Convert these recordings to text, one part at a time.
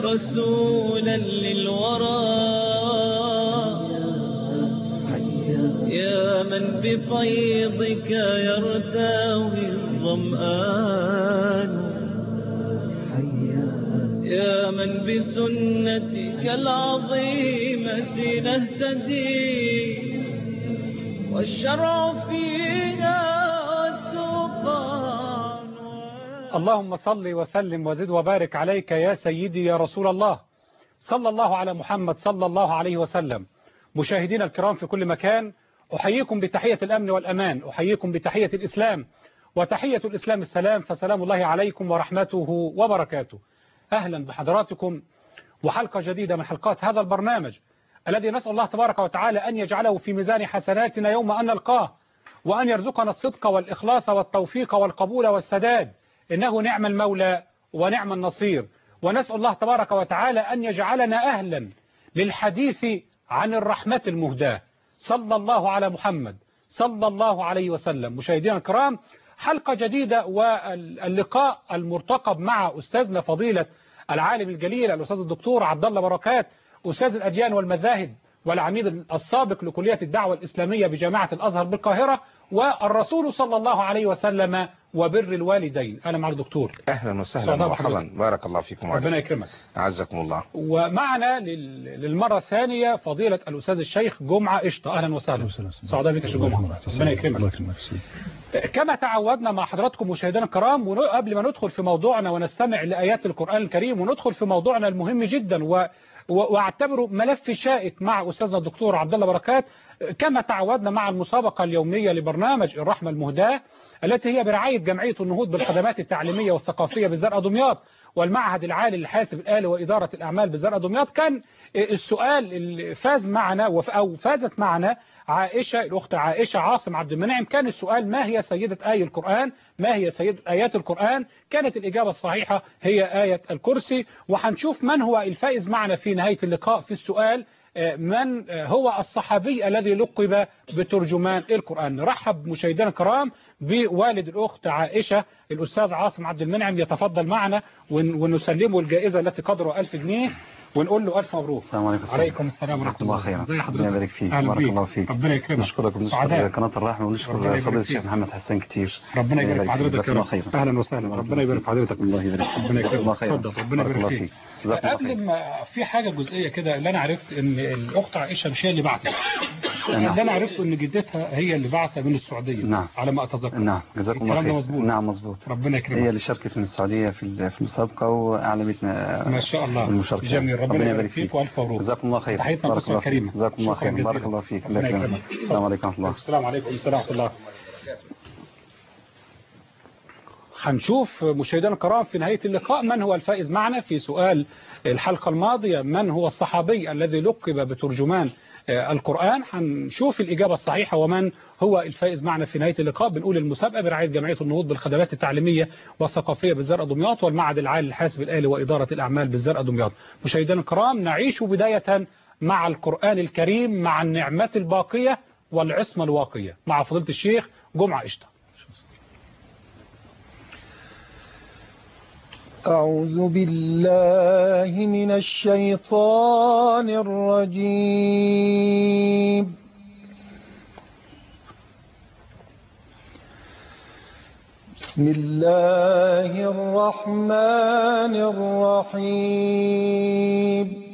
رسولا للورى يا من بفيضك يرتوي الظمآن يا من بسنتك العظيمة نهتدي والشرع فينا والتقى. اللهم صل وسلم وزد وبارك عليك يا سيدي يا رسول الله، صلى الله على محمد صلى الله عليه وسلم. مشاهدينا الكرام في كل مكان، أحييكم بتحية الأمن والأمان، أحييكم بتحية الإسلام، وتحية الإسلام السلام، فسلام الله عليكم ورحمته وبركاته. أهلا بحضراتكم وحلقة جديدة من حلقات هذا البرنامج الذي نسأل الله تبارك وتعالى أن يجعله في ميزان حسناتنا يوم أن نلقاه، وأن يرزقنا الصدق والإخلاص والتوفيق والقبول والسداد، إنه نعم المولى ونعم النصير. ونسأل الله تبارك وتعالى أن يجعلنا أهلا للحديث عن الرحمة المهداة، صلى الله على محمد صلى الله عليه وسلم. مشاهدينا الكرام، حلقة جديدة واللقاء المرتقب مع أستاذنا فضيلة العالم الجليل الأستاذ الدكتور عبد الله بركات، أستاذ الأديان والمذاهب والعميد السابق لكلية الدعوة الإسلامية بجامعة الأزهر بالقاهرة، والرسول صلى الله عليه وسلم وبر الوالدين. أنا مع الدكتور. أهلا وسهلا ومرحبا، بارك الله فيكم. ربنا يكرمك. أعزكم الله. ومعنا للمرة الثانية فضيلة الأستاذ الشيخ جمعة قشطة. أهلا وسهلا. سعداء بك يا شيخ جمعة. ربنا يكرمك. كما تعودنا مع حضراتكم مشاهدينا الكرام، وقبل ما ندخل في موضوعنا ونستمع لآيات القرآن الكريم وندخل في موضوعنا المهم جدا واعتبره ملف شائك مع أستاذنا الدكتور عبد الله بركات، كما تعودنا مع المسابقة اليومية لبرنامج الرحمة المهداة التي هي برعاية جمعية النهوض بالخدمات التعليمية والثقافية بالزرقاء دمياط والمعهد العالي للحاسب الآلي وإدارة الأعمال بالزرقاء دمياط. كان السؤال اللي فاز معنا أو فازت معنا عائشة، الأخت عائشة عاصم عبد المنعم. كان السؤال: ما هي سيدة آية القرآن؟ ما هي سيدة آيات القرآن؟ كانت الإجابة الصحيحة هي آية الكرسي. وهنشوف من هو الفائز معنا في نهاية اللقاء في السؤال: من هو الصحابي الذي لقب بترجمان القرآن. نرحب مشاهدينا الكرام بوالد الأخت عائشة الأستاذ عاصم عبد المنعم، يتفضل معنا ونسلمه الجائزة التي قدرها 1000 جنيه ونقول له ألف مبروك. السلام عليكم. عليكم السلام ورحمة الله. خيرا. ازي حضرتك؟ ربنا يبارك فيك. بارك الله فيك. ربنا يكرمك. نشكرك ونشكر قناة الرحمة ونشكر فضيلة الشيخ محمد حسان كتير. ربنا يبارك في حضرتك يا رب. أهلا وسهلا. ربنا يبارك في حضرتك. الله يبارك فيك. ربنا يكرمك. الله خير. اتفضل. ربنا يبارك فيك. قبل ما في حاجة جزئية كده، اللي أنا عرفت إن الأخت عائشة مش هي اللي بعتت. اللي أنا عرفته إن جدتها هي اللي بعتها من السعودية. نعم. على ما أتذكر. نعم. جزاكم الله خير. مظبوط. نعم مظبوط. ربنا يكرمك. هي اللي شاركت من السعودية في المسابقة وأعلمتنا ما شاء الله المشاركة. جميل. ربنا يبارك فيك وألف مبروك. جزاكم الله خير. تحياتنا الأسرة الكريمة. جزاكم الله خير. بارك الله فيك. ربنا يكرمك. السلام عليكم ورحمة الله. السلام عليكم ورحمة الله. هنشوف مشاهدينا الكرام في نهاية اللقاء من هو الفائز معنا في سؤال الحلقة الماضية: من هو الصحابي الذي لقب بترجمان القرآن. هنشوف الإجابة الصحيحة ومن هو الفائز معنا في نهاية اللقاء. بنقول المسابقة برعاية جمعية النهوض بالخدمات التعليمية والثقافية بالزرقاء دمياط والمعهد العالي للحاسب الآلي وإدارة الأعمال بالزرقاء دمياط. مشاهدينا الكرام، نعيش بداية مع القرآن الكريم، مع النعمات الباقية والعصمة الواقية، مع فضيلة الشيخ جمعة قشطة. أعوذ بالله من الشيطان الرجيم. بسم الله الرحمن الرحيم.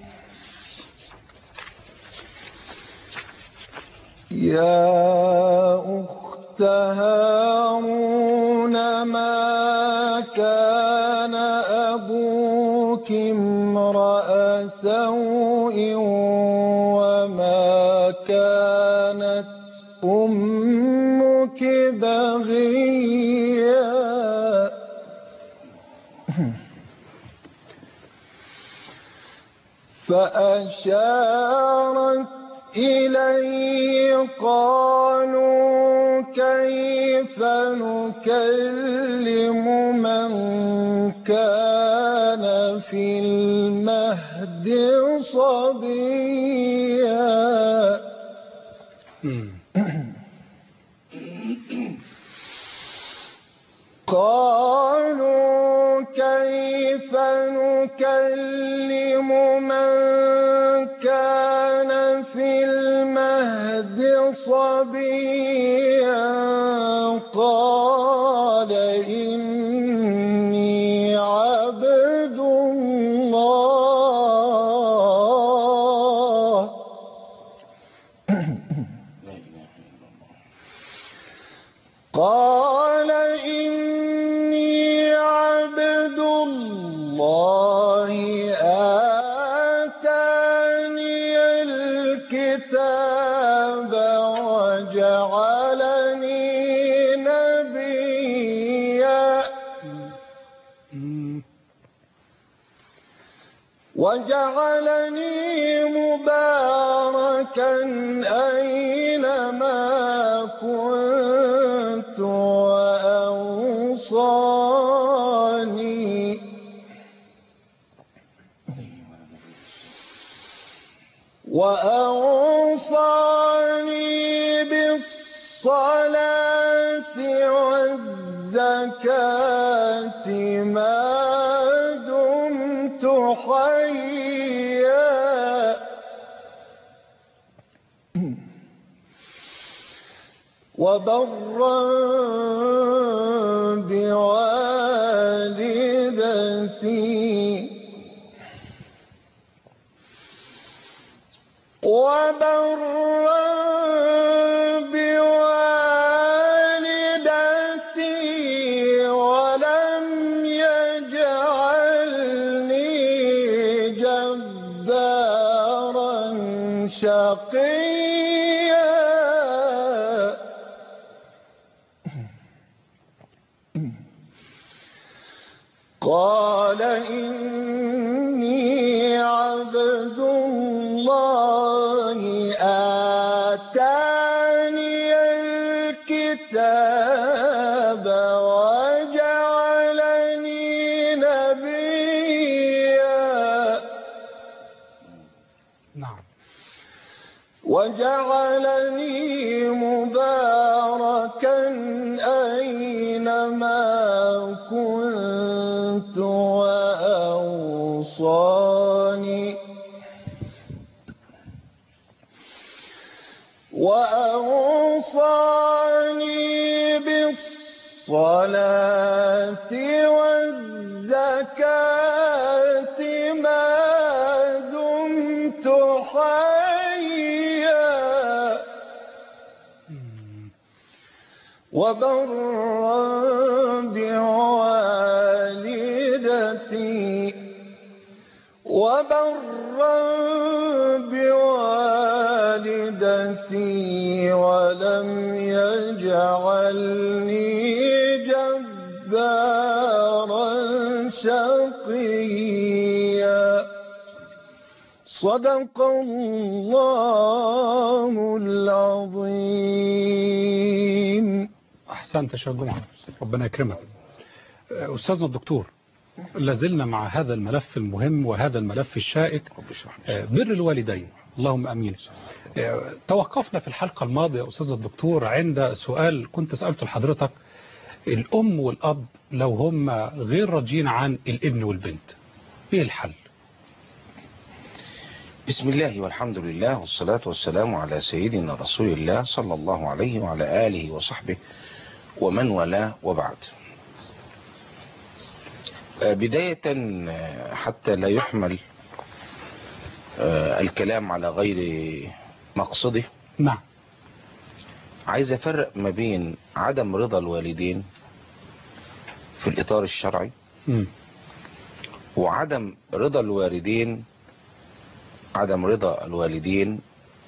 يا أخت هارون ما كان أبوك امرأ سوء وما كانت أمك بغيا فأشارت إليه قالوا كيف نكلم من كان في المهد صبيا. قالوا كيف نكلم نكلم من كان في المهد صبيا قال إني عبد الله قال إني عبد الله آتاني الكتاب وجعلني نبيا وجعلني مباركا أينما كنت وأوصاني بالصلاة والزكاة ما دمت حيا وبرا بوالدتي ولم يجعلني جبارا شقيا قال إني عبد الله آتاني الكتاب وجعلني نبيا نعم وجعلني مباركا أينما كنت وأوصاني بالصلاة والزكاة ما دمت حيا وبرا بوالدتي ولم يجعلني جبارا شقيا صدق الله العظيم. أحسنت يا شيخ جمعة، ربنا يكرمك. أستاذنا الدكتور، لازلنا مع هذا الملف المهم وهذا الملف الشائك، بر الوالدين، اللهم أمين. توقفنا في الحلقة الماضية يا أستاذ الدكتور عند سؤال كنت سألته لحضرتك: الأم والأب لو هم غير راضيين عن الابن والبنت، إيه الحل؟ بسم الله والحمد لله والصلاة والسلام على سيدنا رسول الله صلى الله عليه وعلى آله وصحبه ومن والاه، وبعد. بداية حتى لا يحمل الكلام على غير مقصده، نعم، عايز أفرق ما بين عدم رضا الوالدين في الإطار الشرعي وعدم رضا الوالدين، عدم رضا الوالدين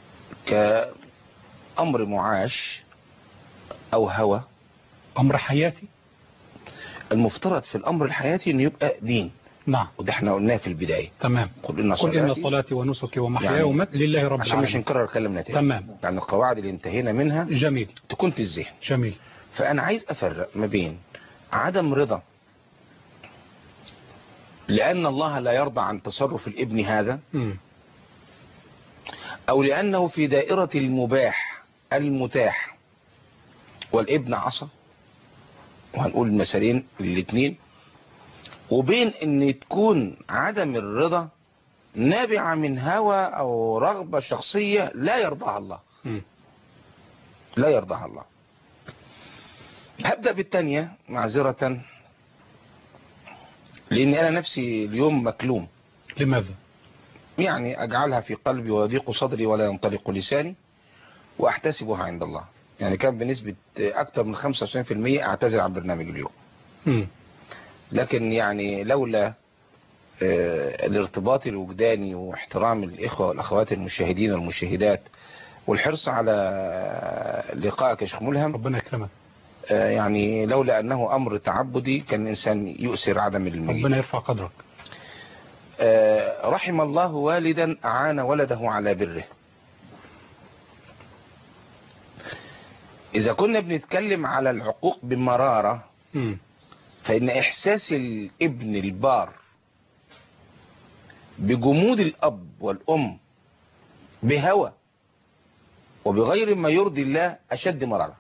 كأمر معاش أو هوى، أمر حياتي. المفترض في الأمر الحياتي أنه يبقى دين. نعم، وده احنا قلناه في البداية. تمام. قل إن صلاتي ونسكي ومحياي ومماتي لله رب العالمين، عشان مش نكرر كلامنا تاني. تمام. يعني القواعد اللي انتهينا منها جميل تكون في الذهن. جميل. فأنا عايز أفرق ما بين عدم رضا لأن الله لا يرضى عن تصرف الابن هذا، أو لأنه في دائرة المباح المتاح والابن عصى، وهنقول المثالين الاثنين، وبين ان تكون عدم الرضا نابعة من هوى او رغبة شخصية لا يرضاها الله. لا يرضاها الله. هبدأ بالتانية معذرة، لان انا نفسي اليوم مكلوم. لماذا؟ يعني اجعلها في قلبي ويضيق صدري ولا ينطلق لساني واحتسبها عند الله. يعني كان بنسبة اكتر من 95% اعتذر عن برنامج اليوم. لكن يعني لولا الارتباط الوجداني واحترام الإخوة والأخوات المشاهدين والمشاهدات والحرص على لقائك يا شيخ ملهم، ربنا يكرمك. يعني لولا أنه أمر تعبدي كان الإنسان يؤثر عدم المجيء. ربنا يرفع قدرك. رحم الله والدا أعان ولده على بره. إذا كنا بنتكلم على العقوق بمرارة، فإن إحساس الابن البار بجمود الأب والأم بهوى وبغير ما يرضي الله أشد مرارة.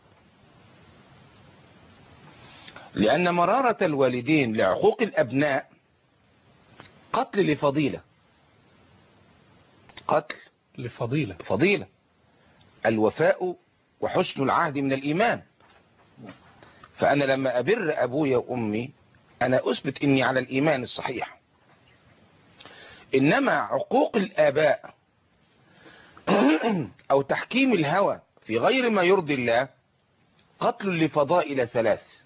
لأن مرارة الوالدين لعقوق الأبناء قتل لفضيلة. قتل لفضيلة. فضيلة. الوفاء وحسن العهد من الإيمان. فأنا لما أبر أبويا وأمي أنا أثبت إني على الإيمان الصحيح. إنما عقوق الآباء أو تحكيم الهوى في غير ما يرضي الله قتل لفضائل ثلاث.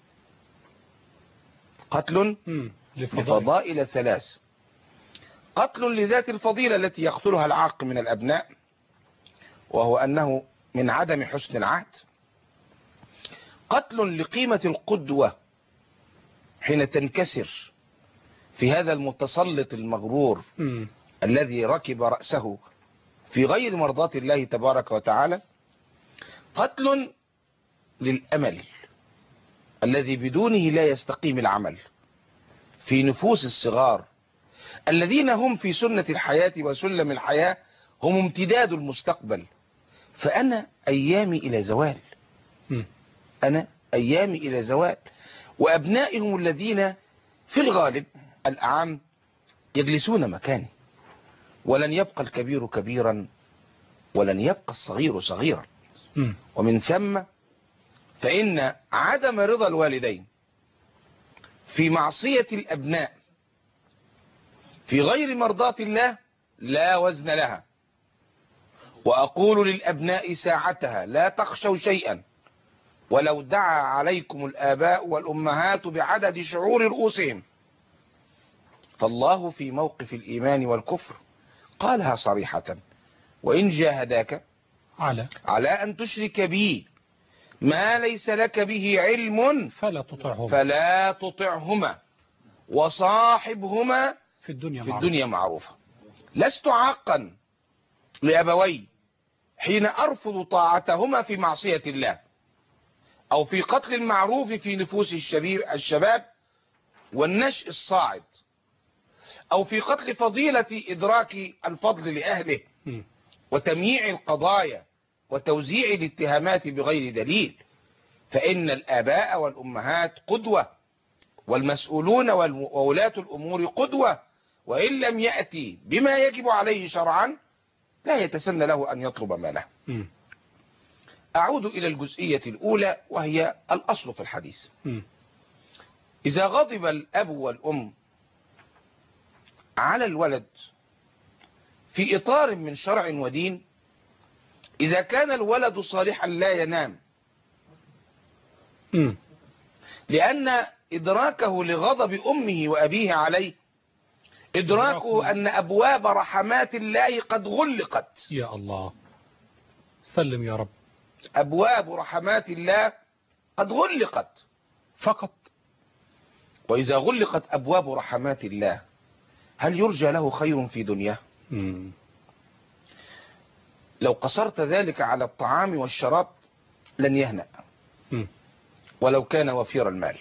قتل لفضائل ثلاث. قتل لذات الفضيلة التي يقتلها العاق من الأبناء، وهو أنه من عدم حسن العهد. قتل لقيمة القدوة حين تنكسر في هذا المتسلط المغرور الذي ركب رأسه في غير مرضاة الله تبارك وتعالى. قتل للأمل الذي بدونه لا يستقيم العمل في نفوس الصغار الذين هم في سنة الحياة وسلم الحياة، هم امتداد المستقبل. فأنا أيامي إلى زوال. أنا أيامي إلى زوال. وأبنائهم الذين في الغالب الأعم يجلسون مكاني، ولن يبقى الكبير كبيرا ولن يبقى الصغير صغيرا. ومن ثم فإن عدم رضا الوالدين في معصية الأبناء في غير مرضاة الله لا وزن لها. وأقول للأبناء ساعتها لا تخشوا شيئا ولو دعا عليكم الآباء والأمهات بعدد شعور رؤوسهم، فالله في موقف الإيمان والكفر قالها صريحة: وإن جاهداك على أن تشرك بي ما ليس لك به علم فلا تطعهما وصاحبهما في الدنيا معروفة. لست عاقا لأبوي حين أرفض طاعتهما في معصية الله أو في قتل المعروف في نفوس الشباب والنشء الصاعد، أو في قتل فضيلة إدراك الفضل لأهله وتمييع القضايا وتوزيع الاتهامات بغير دليل. فإن الآباء والأمهات قدوة، والمسؤولون وولاة الأمور قدوة، وإن لم يأتي بما يجب عليه شرعا لا يتسنى له أن يطلب ماله. أعود إلى الجزئية الأولى وهي الأصل في الحديث. إذا غضب الأب والأم على الولد في إطار من شرع ودين، إذا كان الولد صالحا لا ينام، لأن إدراكه لغضب أمه وأبيه عليه إدراكه أن أبواب رحمات الله قد غلقت. يا الله سلم يا رب. أبواب رحمات الله قد غلقت فقط. وإذا غلقت أبواب رحمات الله هل يرجى له خير في دنياه؟ لو قصرت ذلك على الطعام والشراب لن يهنأ ولو كان وفير المال،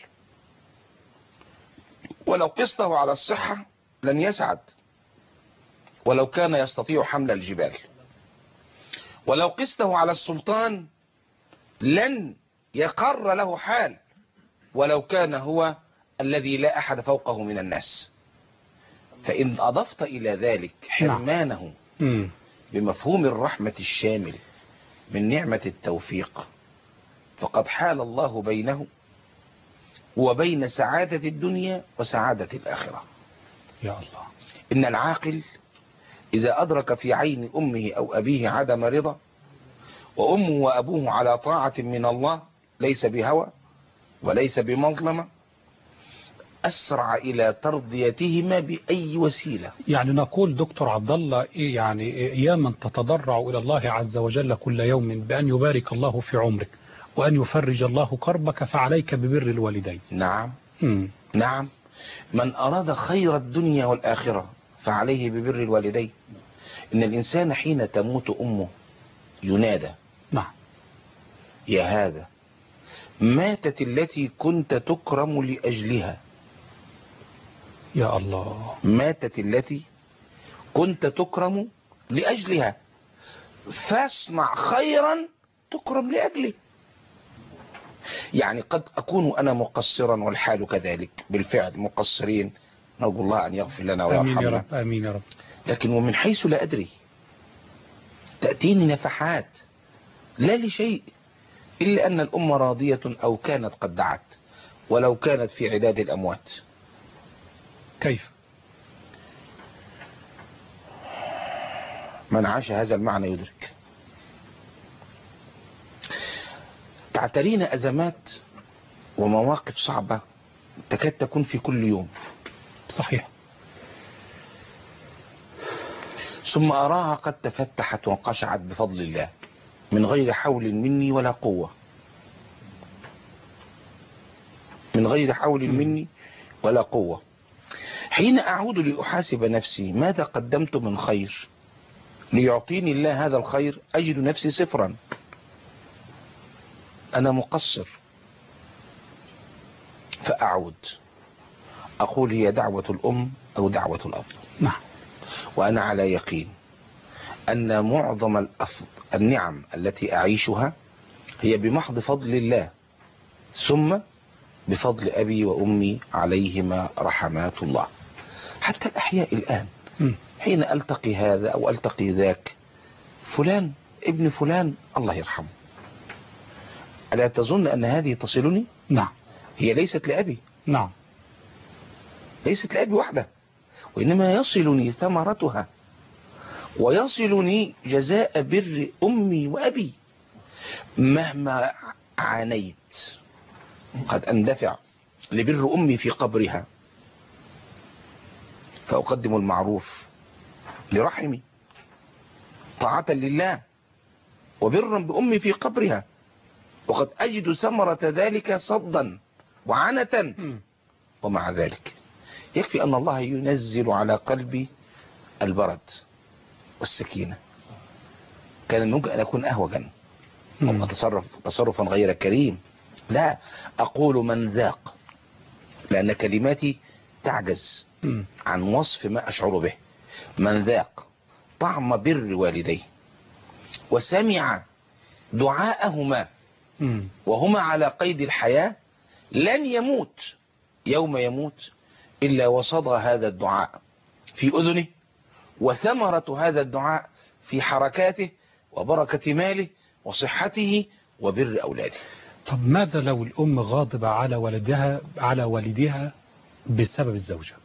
ولو قسته على الصحة لن يسعد ولو كان يستطيع حمل الجبال، ولو قسته على السلطان لن يقر له حال ولو كان هو الذي لا أحد فوقه من الناس. فإن أضفت إلى ذلك حرمانه بمفهوم الرحمة الشامل من نعمة التوفيق، فقد حال الله بينه وبين سعادة الدنيا وسعادة الآخرة. يا الله. إن العاقل إذا أدرك في عين أمه أو أبيه عدم رضا، وأمه وأبوه على طاعة من الله ليس بهوى وليس بمظلمة، أسرع إلى ترضيتهما بأي وسيلة. يعني نقول دكتور عبد الله يعني يا من تتضرع إلى الله عز وجل كل يوم بأن يبارك الله في عمرك وأن يفرج الله كربك، فعليك ببر الوالدين. نعم. نعم. من أراد خير الدنيا والآخرة فعليه ببر الوالدين. إن الإنسان حين تموت أمه ينادى: نعم يا هذا ماتت التي كنت تكرم لأجلها. يا الله. ماتت التي كنت تكرم لأجلها، فاصنع خيرا تكرم لأجله. يعني قد أكون أنا مقصرا والحال كذلك، بالفعل مقصرين، نرجو الله أن يغفر لنا ويرحمنا. آمين يا رب. آمين يا رب. لكن ومن حيث لا أدري تأتيني نفحات لا لشيء إلا أن الأم راضية أو كانت قد دعت، ولو كانت في عداد الأموات. كيف؟ من عاش هذا المعنى يدرك. تعترينا أزمات ومواقف صعبة تكاد تكون في كل يوم. صحيح. ثم أراها قد تفتحت وانقشعت بفضل الله من غير حول مني ولا قوة. من غير حول مني ولا قوة. حين أعود لأحاسب نفسي ماذا قدمت من خير ليعطيني الله هذا الخير، أجد نفسي صفرا. أنا مقصر. فأعود أقول هي دعوة الأم أو دعوة الأب. نعم. وأنا على يقين أن معظم النعم التي أعيشها هي بمحض فضل الله، ثم بفضل أبي وأمي عليهما رحمات الله. حتى الأحياء الآن حين ألتقي هذا أو ألتقي ذاك، فلان ابن فلان الله يرحمه، ألا تظن أن هذه تصلني؟ نعم. هي ليست لأبي. نعم. ليست لأبي وحده، وإنما يصلني ثمرتها ويصلني جزاء بر أمي وأبي. مهما عانيت قد أندفع لبر أمي في قبرها فأقدم المعروف لرحمي طاعة لله وبرا بأمي في قبرها، وقد أجد ثمرة ذلك صدا وعنة. ومع ذلك يكفي أن الله ينزل على قلبي البرد والسكينة. كان ممكن أن أكون أهوجا أو أتصرف تصرفا غير كريم. لا، أقول من ذاق، لأن كلماتي تعجز عن وصف ما أشعر به. من ذاق طعم بر والديه وسمع دعاءهما وهما على قيد الحياة لن يموت يوم يموت إلا وصدى هذا الدعاء في أذنه، وثمرة هذا الدعاء في حركاته وبركة ماله وصحته وبر أولاده. طب ماذا لو الأم غاضبة على والدها بسبب الزوجة؟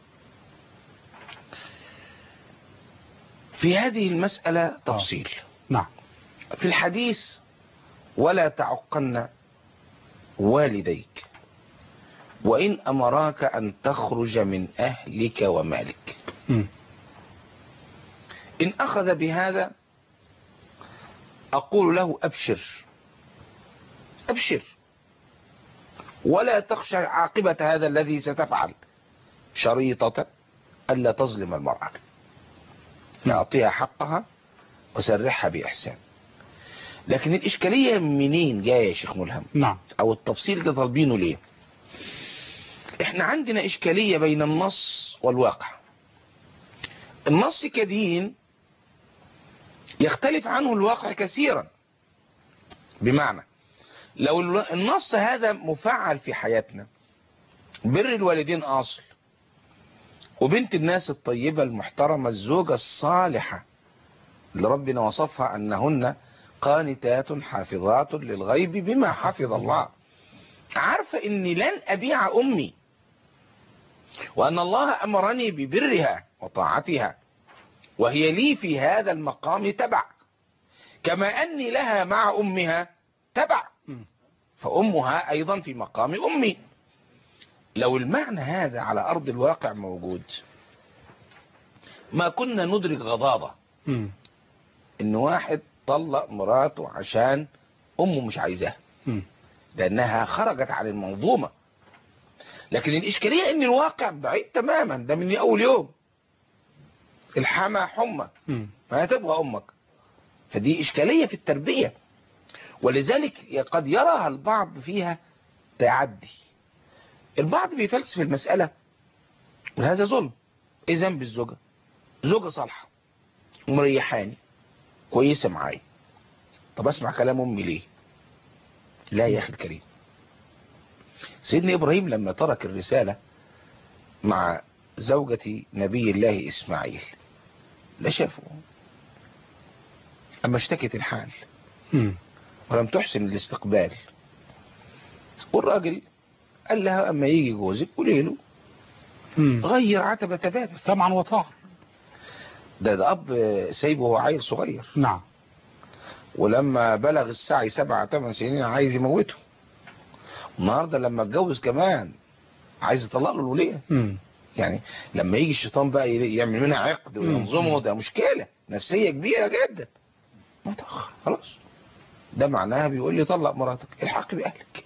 في هذه المسألة تفصيل. نعم. في الحديث: ولا تعقن والديك وإن أمراك أن تخرج من أهلك ومالك. إن أخذ بهذا أقول له أبشر أبشر، ولا تخشى عاقبة هذا الذي ستفعل، شريطة ألا تظلم المرأة، أعطيها حقها وسرحها بإحسان. لكن الإشكالية منين جاية يا شيخ ملهم؟ نعم. أو التفصيل ده طالبينه ليه؟ إحنا عندنا إشكالية بين النص والواقع. النص كدين يختلف عنه الواقع كثيرا، بمعنى لو النص هذا مفعل في حياتنا بر الوالدين أصل، وبنت الناس الطيبة المحترمة الزوجة الصالحة اللي ربنا وصفها أنهن قانتات حافظات للغيب بما حفظ الله، عارفة أني لن أبيع أمي، وأن الله أمرني ببرها وطاعتها، وهي لي في هذا المقام تبع، كما أني لها مع أمها تبع، فأمها أيضا في مقام أمي. لو المعنى هذا على أرض الواقع موجود ما كنا ندرك غضاضة إن واحد طلق مراته عشان أمه مش عايزاها لأنها خرجت عن المنظومة. لكن الإشكالية إن الواقع بعيد تماما، ده من أول يوم الحما حمى ما تبغى أمك، فدي إشكالية في التربية، ولذلك قد يراها البعض فيها تعدي. البعض بيفلسف المسألة وهذا ظلم. إيه ذنب الزوجة؟ زوجة صالحة ومريحاني كويسة معايا، طب أسمع كلام أمي ليه؟ لا يا أخي الكريم، سيدنا إبراهيم لما ترك الرسالة مع زوجة نبي الله إسماعيل لا شافه، أما اشتكت الحال ولم تحسن الاستقبال، والراجل قال لها أما يجي جوزك قولي له غير عتبة بابك. سمعا وطاعة. ده أب سايبه وهو عيل صغير. نعم. ولما بلغ السعي 7-8 سنين عايز يموته، النهارده لما اتجوز كمان عايز يطلق له الوليه. يعني لما يجي الشيطان بقى يعمل منها عقد وينظمه، ده مشكلة نفسية كبيرة جدا. متأخر خلاص، ده معناها بيقول لي طلق مراتك، الحق بأهلك.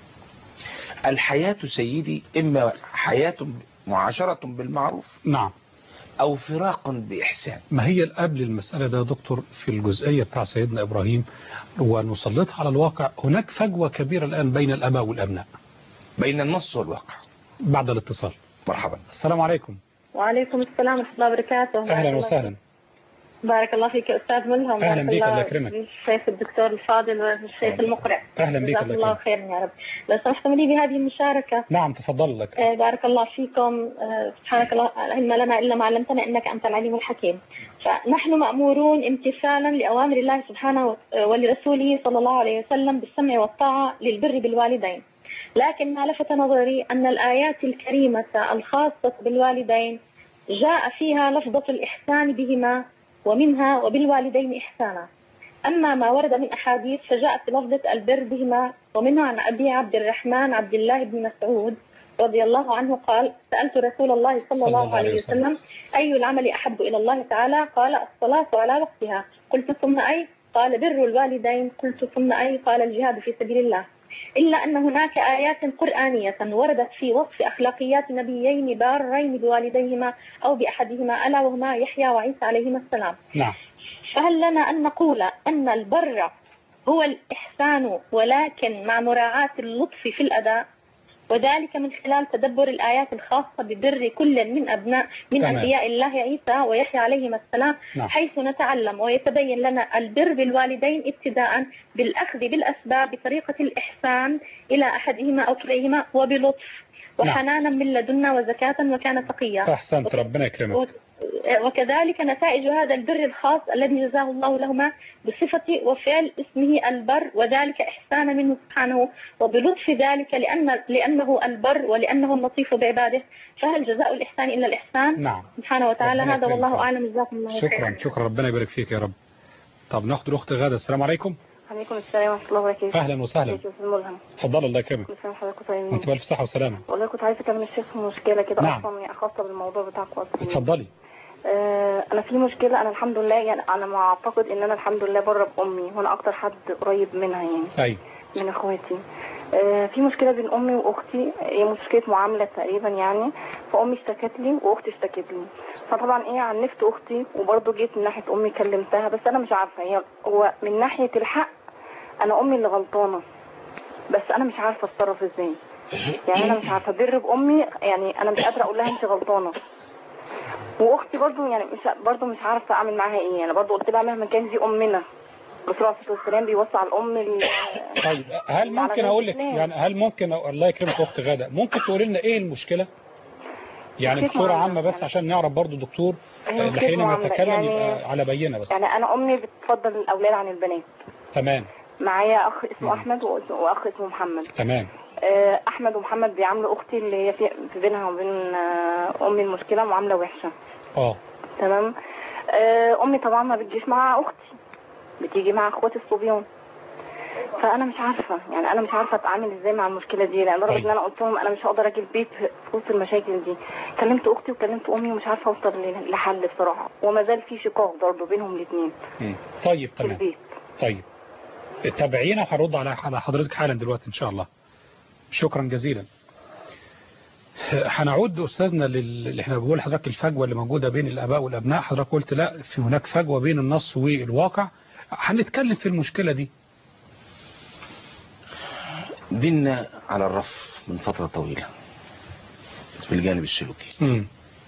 الحياة سيدي إما حياة معاشرة بالمعروف، نعم، أو فراق بإحسان. ما هي قبل المسألة ده يا دكتور في الجزئية بتاع سيدنا إبراهيم ونسلطها على الواقع، هناك فجوة كبيرة الآن بين الآباء والأبناء، بين النص والواقع. بعد الاتصال. مرحبا. السلام عليكم. وعليكم السلام ورحمة الله وبركاته. أهلا وسهلا. بارك الله فيك أستاذ ملهم. أهلا بك، الله يكرمك. الشيخ الدكتور الفاضل والشيخ المقرع. أهلا بك، جزاكم الله خيرا يا رب. لو سمحتم لي بهذه المشاركة. نعم تفضل لك. بارك الله فيكم. سبحانك الله لا علم لنا إلا ما علمتنا إنك أنت العليم الحكيم. فنحن مأمورون امتثالا لأوامر الله سبحانه ولرسوله صلى الله عليه وسلم بالسمع والطاعة للبر بالوالدين. لكن ما لفت نظري أن الآيات الكريمة الخاصة بالوالدين جاء فيها لفظة الإحسان بهما ومنها وبالوالدين إحسانا. أما ما ورد من أحاديث فجاءت لفظة البر بهما، ومنها عن أبي عبد الرحمن عبد الله بن مسعود رضي الله عنه قال: سألت رسول الله صلى الله عليه وسلم أي العمل أحب إلى الله تعالى؟ قال: الصلاة على وقتها. قلت: ثم أي؟ قال: بر الوالدين. قلت: ثم أي؟ قال: الجهاد في سبيل الله. إلا أن هناك آيات قرآنية وردت في وصف أخلاقيات نبيين بارين بوالديهما أو بأحدهما، ألا وهما يحيى وعيسى عليهما السلام. نعم. فهل لنا أن نقول أن البر هو الإحسان ولكن مع مراعاة اللطف في الأداء، وذلك من خلال تدبر الآيات الخاصة ببر كل من أنبياء الله عيسى ويحيى عليهما السلام. نعم. حيث نتعلم ويتبين لنا البر بالوالدين ابتداء بالأخذ بالأسباب بطريقة الإحسان إلى أحدهما أو كليهما وبلطف وحنانا من لدنا وزكاة وكان تقيا. أحسنت، ربنا يكرمك. وكذلك نتائج هذا البر الخاص الذي جزاه الله لهما بصفة وفعل اسمه البر، وذلك إحسانا منه سبحانه، وبلطف ذلك لأنه البر ولأنه اللطيف بعباده. فهل جزاء الإحسان إلا الإحسان؟ نعم. سبحانه وتعالى. هذا والله أعلم. جزاكم الله خيرا. شكرا، ربنا يبارك فيك يا رب. طب ناخد الأخت غادة. السلام عليكم. عليكم السلام ورحمة الله وبركاته. أهلا وسهلا. تفضل، الله يكرمك. وانت بألف صحة وسلامة. والله كنت عايزة أكلم الشيخ في مشكلة كده. نعم. أصلا خاصة بالموضوع بتاعكم. اتفضلي. أنا في مشكلة. أنا الحمد لله يعني أنا ما أعتقد إن أنا الحمد لله بره بأمي، وأنا أكتر حد قريب منها يعني. أي. من إخواتي. في مشكلة بين أمي وأختي، هي مشكلة معاملة تقريبا يعني. فأمي اشتكت لي وأختي اشتكت لي، فطبعا عنفت أختي، وبرضه جيت من ناحية أمي كلمتها، بس أنا مش عارفة هو من ناحية الحق أنا أمي اللي غلطانة، بس أنا مش عارفة أتصرف إزاي. يعني أنا مش عارفة بر بأمي، يعني أنا مش قادرة أقول لها أنت غلطانة. واختي برضو يعني برضو مش عارفه اعمل معاها ايه. انا برضو قلت لها مهما كان دي امنا، الرسول عليه الصلاه والسلام بيوصي على الام طيب هل ممكن اقول لك يعني هل ممكن الله يكرمك اخت غاده ممكن تقولي لنا ايه المشكله يعني بصوره عامه بس عشان نعرف برضو دكتور لحين نتكلم يعني يبقى على بينه بس. يعني انا امي بتفضل الاولاد عن البنات. تمام. معايا اخ اسمه احمد واخ اسمه محمد. تمام. احمد ومحمد بيعاملوا اختي اللي هي في بينها وبين امي المشكله معامله وحشه. تمام. امي طبعا ما بتجيش مع اختي، بتيجي مع اخواتي الصبيان. فانا مش عارفه يعني انا مش عارفه اتعامل ازاي مع المشكله دي، لان لدرجه ان انا قلت لهم انا مش هقدر اجي البيت في وسط المشاكل دي. كلمت اختي وكلمت امي ومش عارفه اوصل لحل بصراحه، وما زال في شقاق برضه بينهم الاثنين. طيب تمام. طيب تابعينا وهرد على حضرتك حالا دلوقتي ان شاء الله. شكرا جزيلا. هنعود استاذنا اللي احنا بنقول لحضرتك الفجوه اللي موجوده بين الاباء والابناء. حضرتك قلت لا في هناك فجوه بين النص والواقع. هنتكلم في المشكله دي. ديننا على الرف من فتره طويله في الجانب السلوكي.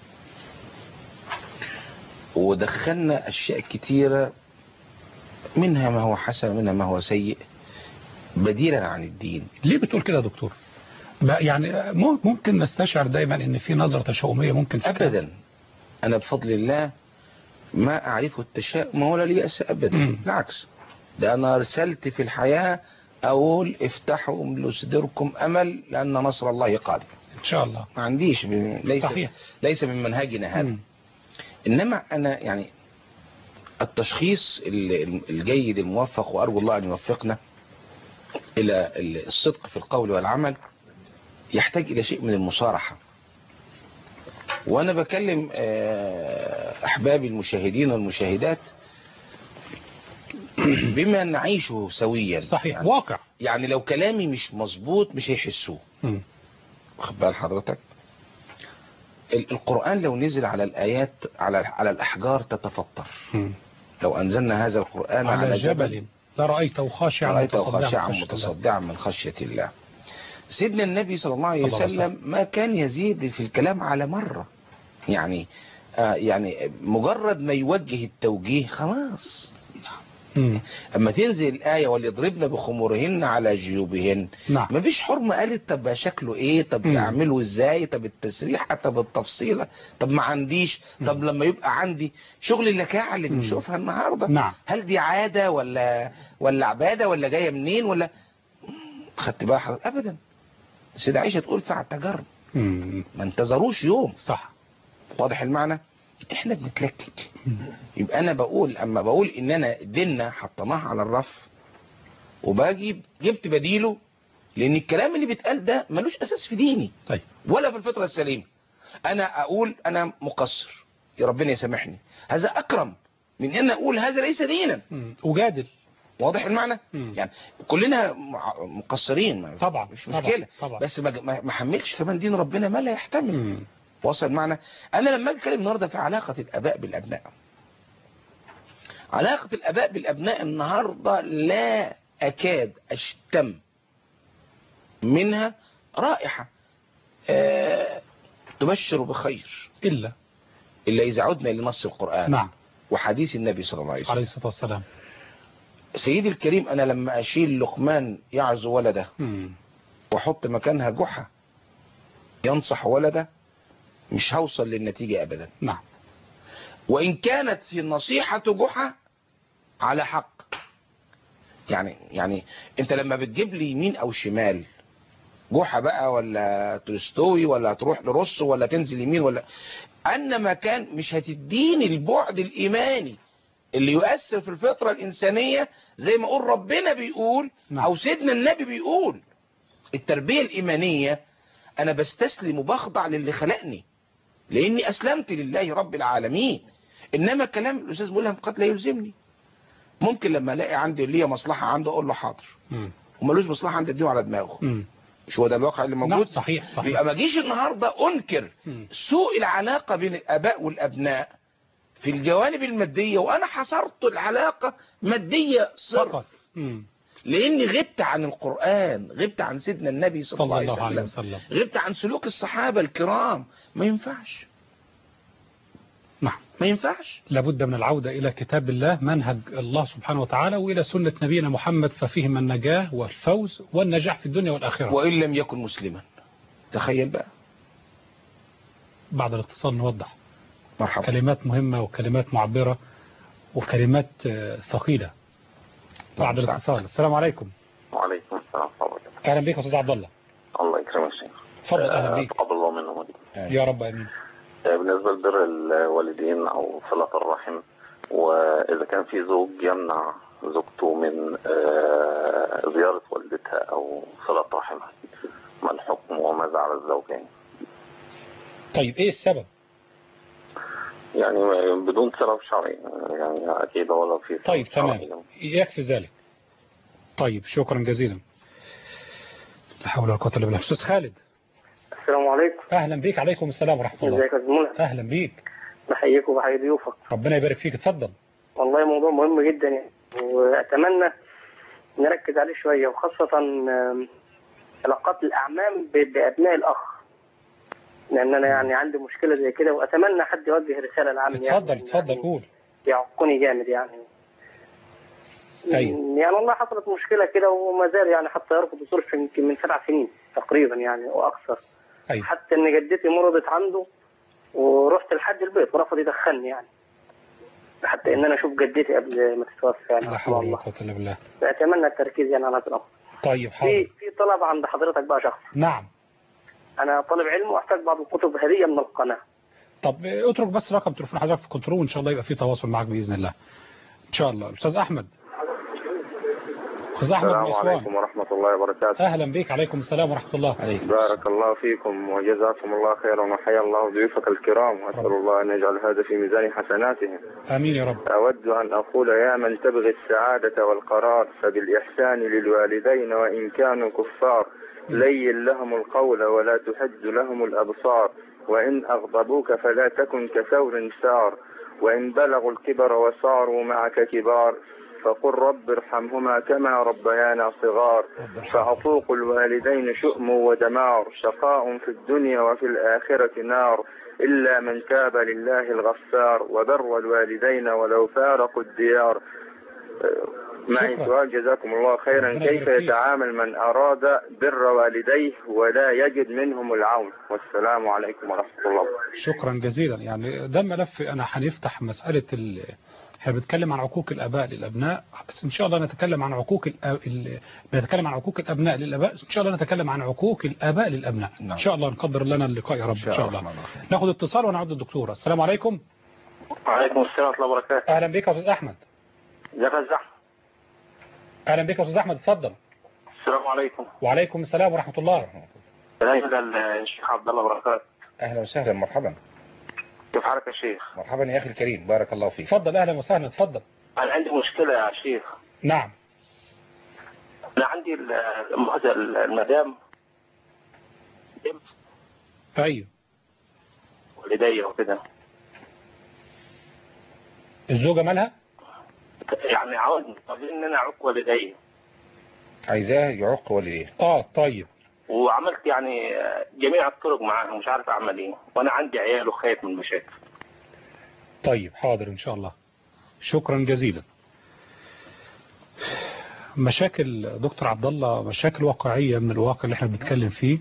ودخلنا اشياء كتيره منها ما هو حسن منها ما هو سيء بديلا عن الدين. ليه بتقول كده يا دكتور؟ يعني ممكن نستشعر دايما ان في نظرة تشاؤمية ممكن ابدا. انا بفضل الله ما اعرفه التشاؤم ولا اليأس ابدا. بالعكس ده انا رسلت في الحياة اقول افتحوا لصدركم امل لان نصر الله قادم ان شاء الله. ما عنديش صحيح. ليس من منهجنا هذا. انما انا يعني التشخيص الجيد الموفق وارجو الله ان يوفقنا الى الصدق في القول والعمل يحتاج الى شيء من المصارحة. وانا بكلم احبابي المشاهدين والمشاهدات بما نعيشه سويا. صحيح. يعني واقع. يعني لو كلامي مش مظبوط مش هيحسوه. واخد بال حضرتك؟ القرآن لو نزل على الآيات على الأحجار تتفطر. لو أنزلنا هذا القرآن على جبل لرأيته خاشعا متصدعا من خشية الله. سيدنا النبي صلى الله عليه وسلم ما كان يزيد في الكلام على مرة. يعني مجرد ما يوجه التوجيه خلاص. اما تنزل الآية وليضربن بخمورهن على جيوبهن. ما فيش حرمة قالت طب شكله ايه، طب اعمله ازاي، طب التسريحة، طب التفصيلة، طب ما عنديش، طب لما يبقى عندي شغل اللكاعة اللي بنشوفها النهاردة. هل دي عادة ولا عبادة ولا جاية منين ولا خدت بقى حضرتك؟ ابدا. السيدة عائشة تقول فاعتجر ما انتظروش يوم. صح. واضح المعنى؟ احنا بنتلكك. يبقى انا بقول اما بقول ان انا ديننا حطناه على الرف وباجي جبت بديله، لان الكلام اللي بيتقال ده ملوش اساس في ديني. طيب. ولا في الفطرة السليمة. انا اقول انا مقصر يا ربنا يسامحني، هذا اكرم من ان اقول هذا ليس دينا وجادل. واضح المعنى؟ يعني كلنا مقصرين طبعا مش مشكلة. طبعا. بس ما حملش كمان دين ربنا ما لا يحتمل. وصل المعنى؟ انا لما اتكلم النهارده في علاقة الاباء بالابناء، علاقة الاباء بالابناء النهارده لا اكاد اشتم منها رائحة تبشر بخير الا اذا عدنا لنص القرآن. نعم. وحديث النبي صلى الله عليه الصلاة والسلام. سيدي الكريم انا لما اشيل لقمان يعزو ولده واحط مكانها جحا ينصح ولده مش هوصل للنتيجة ابدا. نعم. وان كانت النصيحة جحا على حق. يعني انت لما بتجيب لي يمين او شمال جحا بقى ولا تولستوي ولا تروح لروسو ولا تنزل يمين ولا انما كان مش هتديني البعد الايماني اللي يؤثر في الفطرة الانسانية زي ما اقول ربنا بيقول. نعم. او سيدنا النبي بيقول. التربية الايمانية انا بستسلم وبخضع للي خلقني لاني اسلمت لله رب العالمين. انما كلام الاستاذ ملهم قد لا يلزمني. ممكن لما الاقي عندي ليا مصلحة عنده اقول له حاضر ومالوش مصلحة عندي اديه على دماغه. مش هو ده الواقع اللي موجود؟ نعم. صحيح. يبقى ما اجيش النهاردة انكر سوء العلاقة بين الاباء والابناء في الجوانب المادية وانا حصرت العلاقة مادية فقط لاني غبت عن القرآن، غبت عن سيدنا النبي صلى الله عليه وسلم، غبت عن سلوك الصحابة الكرام. ما ينفعش. نعم. ما ينفعش. لابد من العودة إلى كتاب الله، منهج الله سبحانه وتعالى، وإلى سنة نبينا محمد، ففيهم النجاة والفوز والنجاح في الدنيا والآخرة. وإن لم يكن مسلما، تخيل بقى. بعد الاتصال نوضح. مرحبا. كلمات مهمة وكلمات معبرة وكلمات ثقيلة. بعد الاتصال. السلام عليكم. وعليكم السلام ورحمة الله وبركاته. أهلا بك أستاذ عبد الله. الله يكرمك يا شيخ. تفضل. أهلا بك. تقبل الله منهم. يا رب آمين. بالنسبة لبر الوالدين أو صلة الرحم، وإذا كان في زوج يمنع زوجته من زيارة والدتها أو صلة رحمها، ما الحكم وماذا على الزوجين؟ طيب إيه السبب؟ يعني بدون سبب شرعي، يعني أكيد ولا في سبب. طيب تمام، يكفي ذلك. طيب شكرا جزيلا. لا حول ولا قوة إلا بالله. أستاذ خالد. السلام عليكم. أهلا بيك. عليكم السلام ورحمة الله. ازيك يا زميلي؟ أهلا بيك. بحييك وبحيي ضيوفك. ربنا يبارك فيك. اتفضل. والله موضوع مهم جدا يعني، وأتمنى نركز عليه شوية، وخاصة علاقات الأعمام بأبناء الأخ، لأن أنا يعني عندي مشكلة زي كده، وأتمنى حد يوجه رسالة لعمي. اتفضل اتفضل قول. يعقني جامد يعني. أيوة. يعني والله حصلت مشكلة كده وما زال يعني حتى يرفض صرف يمكن من 7 سنين تقريبا يعني وأكثر. أيوة. حتى إن جدتي مرضت عنده ورحت لحد البيت ورفض يدخلني يعني، حتى إن أنا أشوف جدتي قبل ما تتوفى يعني. لا حول ولا قوة إلا بالله. أتمنى التركيز يعني على هذا الأمر. طيب حاضر. في طلب عند حضرتك بقى شخص. نعم. أنا طالب علم وأحتاج بعض الكتب هدية من القناة. طب اترك بس رقم تليفون حضرتك في كنترول، وإن شاء الله يبقى في تواصل معك بإذن الله. إن شاء الله. الأستاذ أحمد. السلام عليكم ورحمة الله وبركاته. أهلا بك. عليكم السلام ورحمة الله. بارك الله فيكم وجزاكم الله خيرا وحيا الله ضيوفك الكرام، وأسأل الله أن يجعل هذا في ميزان حسناتهم. آمين يا رب. أود أن أقول يا من تبغي السعادة والقرار، فبالإحسان للوالدين وإن كانوا كفار، لين لهم القول ولا تحج لهم الأبصار، وإن أغضبوك فلا تكن كثور سار، وإن بلغوا الكبر وصاروا معك كبار، فقل رب ارحمهما كما ربيانا صغار. فعقوق الوالدين شؤم ودمار، شقاء في الدنيا وفي الآخرة نار، إلا من تاب لله الغفار، وبر الوالدين ولو فارقوا الديار. معي سؤال جزاكم الله خيرا، كيف يتعامل من أراد بر والديه ولا يجد منهم العون؟ والسلام عليكم ورحمة الله. شكرا جزيلا. يعني ده ملف أنا هنفتح مسألة احنا بنتكلم عن عقوق الآباء للأبناء، بس إن شاء الله نتكلم عن عقوق بنتكلم عن عقوق الأبناء للآباء، إن شاء الله نتكلم عن عقوق الآباء للأبناء. إن شاء الله نقدر لنا اللقاء يا رب. إن شاء الله. ناخد اتصال ونعود الدكتورة. السلام عليكم. وعليكم السلام ورحمة الله وبركاته. أهلا بك يا أستاذ أحمد. ازيك يا أستاذ أحمد؟ أهلا بك يا أستاذ أحمد. اتفضل. السلام عليكم. وعليكم السلام ورحمة الله. الشيخ عبد الله بركات. أهلا وسهلا. مرحبا. كيف حالك يا شيخ؟ مرحبا يا أخي الكريم، بارك الله فيك. اتفضل. أهلا وسهلا. اتفضل. أنا عندي مشكلة يا شيخ. نعم. أنا عندي المدام. أيوه. والدي وكده. الزوجة مالها؟ يعني عاوزني إن أنا أعق والدي. عايزاه يعق والديه. طيب. وعملت يعني جميع الطرق معاها، مش عارف أعمل إيه، وأنا عندي عيال وخايف من المشاكل. طيب حاضر إن شاء الله. شكرا جزيلا. مشاكل دكتور عبد الله مشاكل واقعية من الواقع اللي احنا بنتكلم فيه،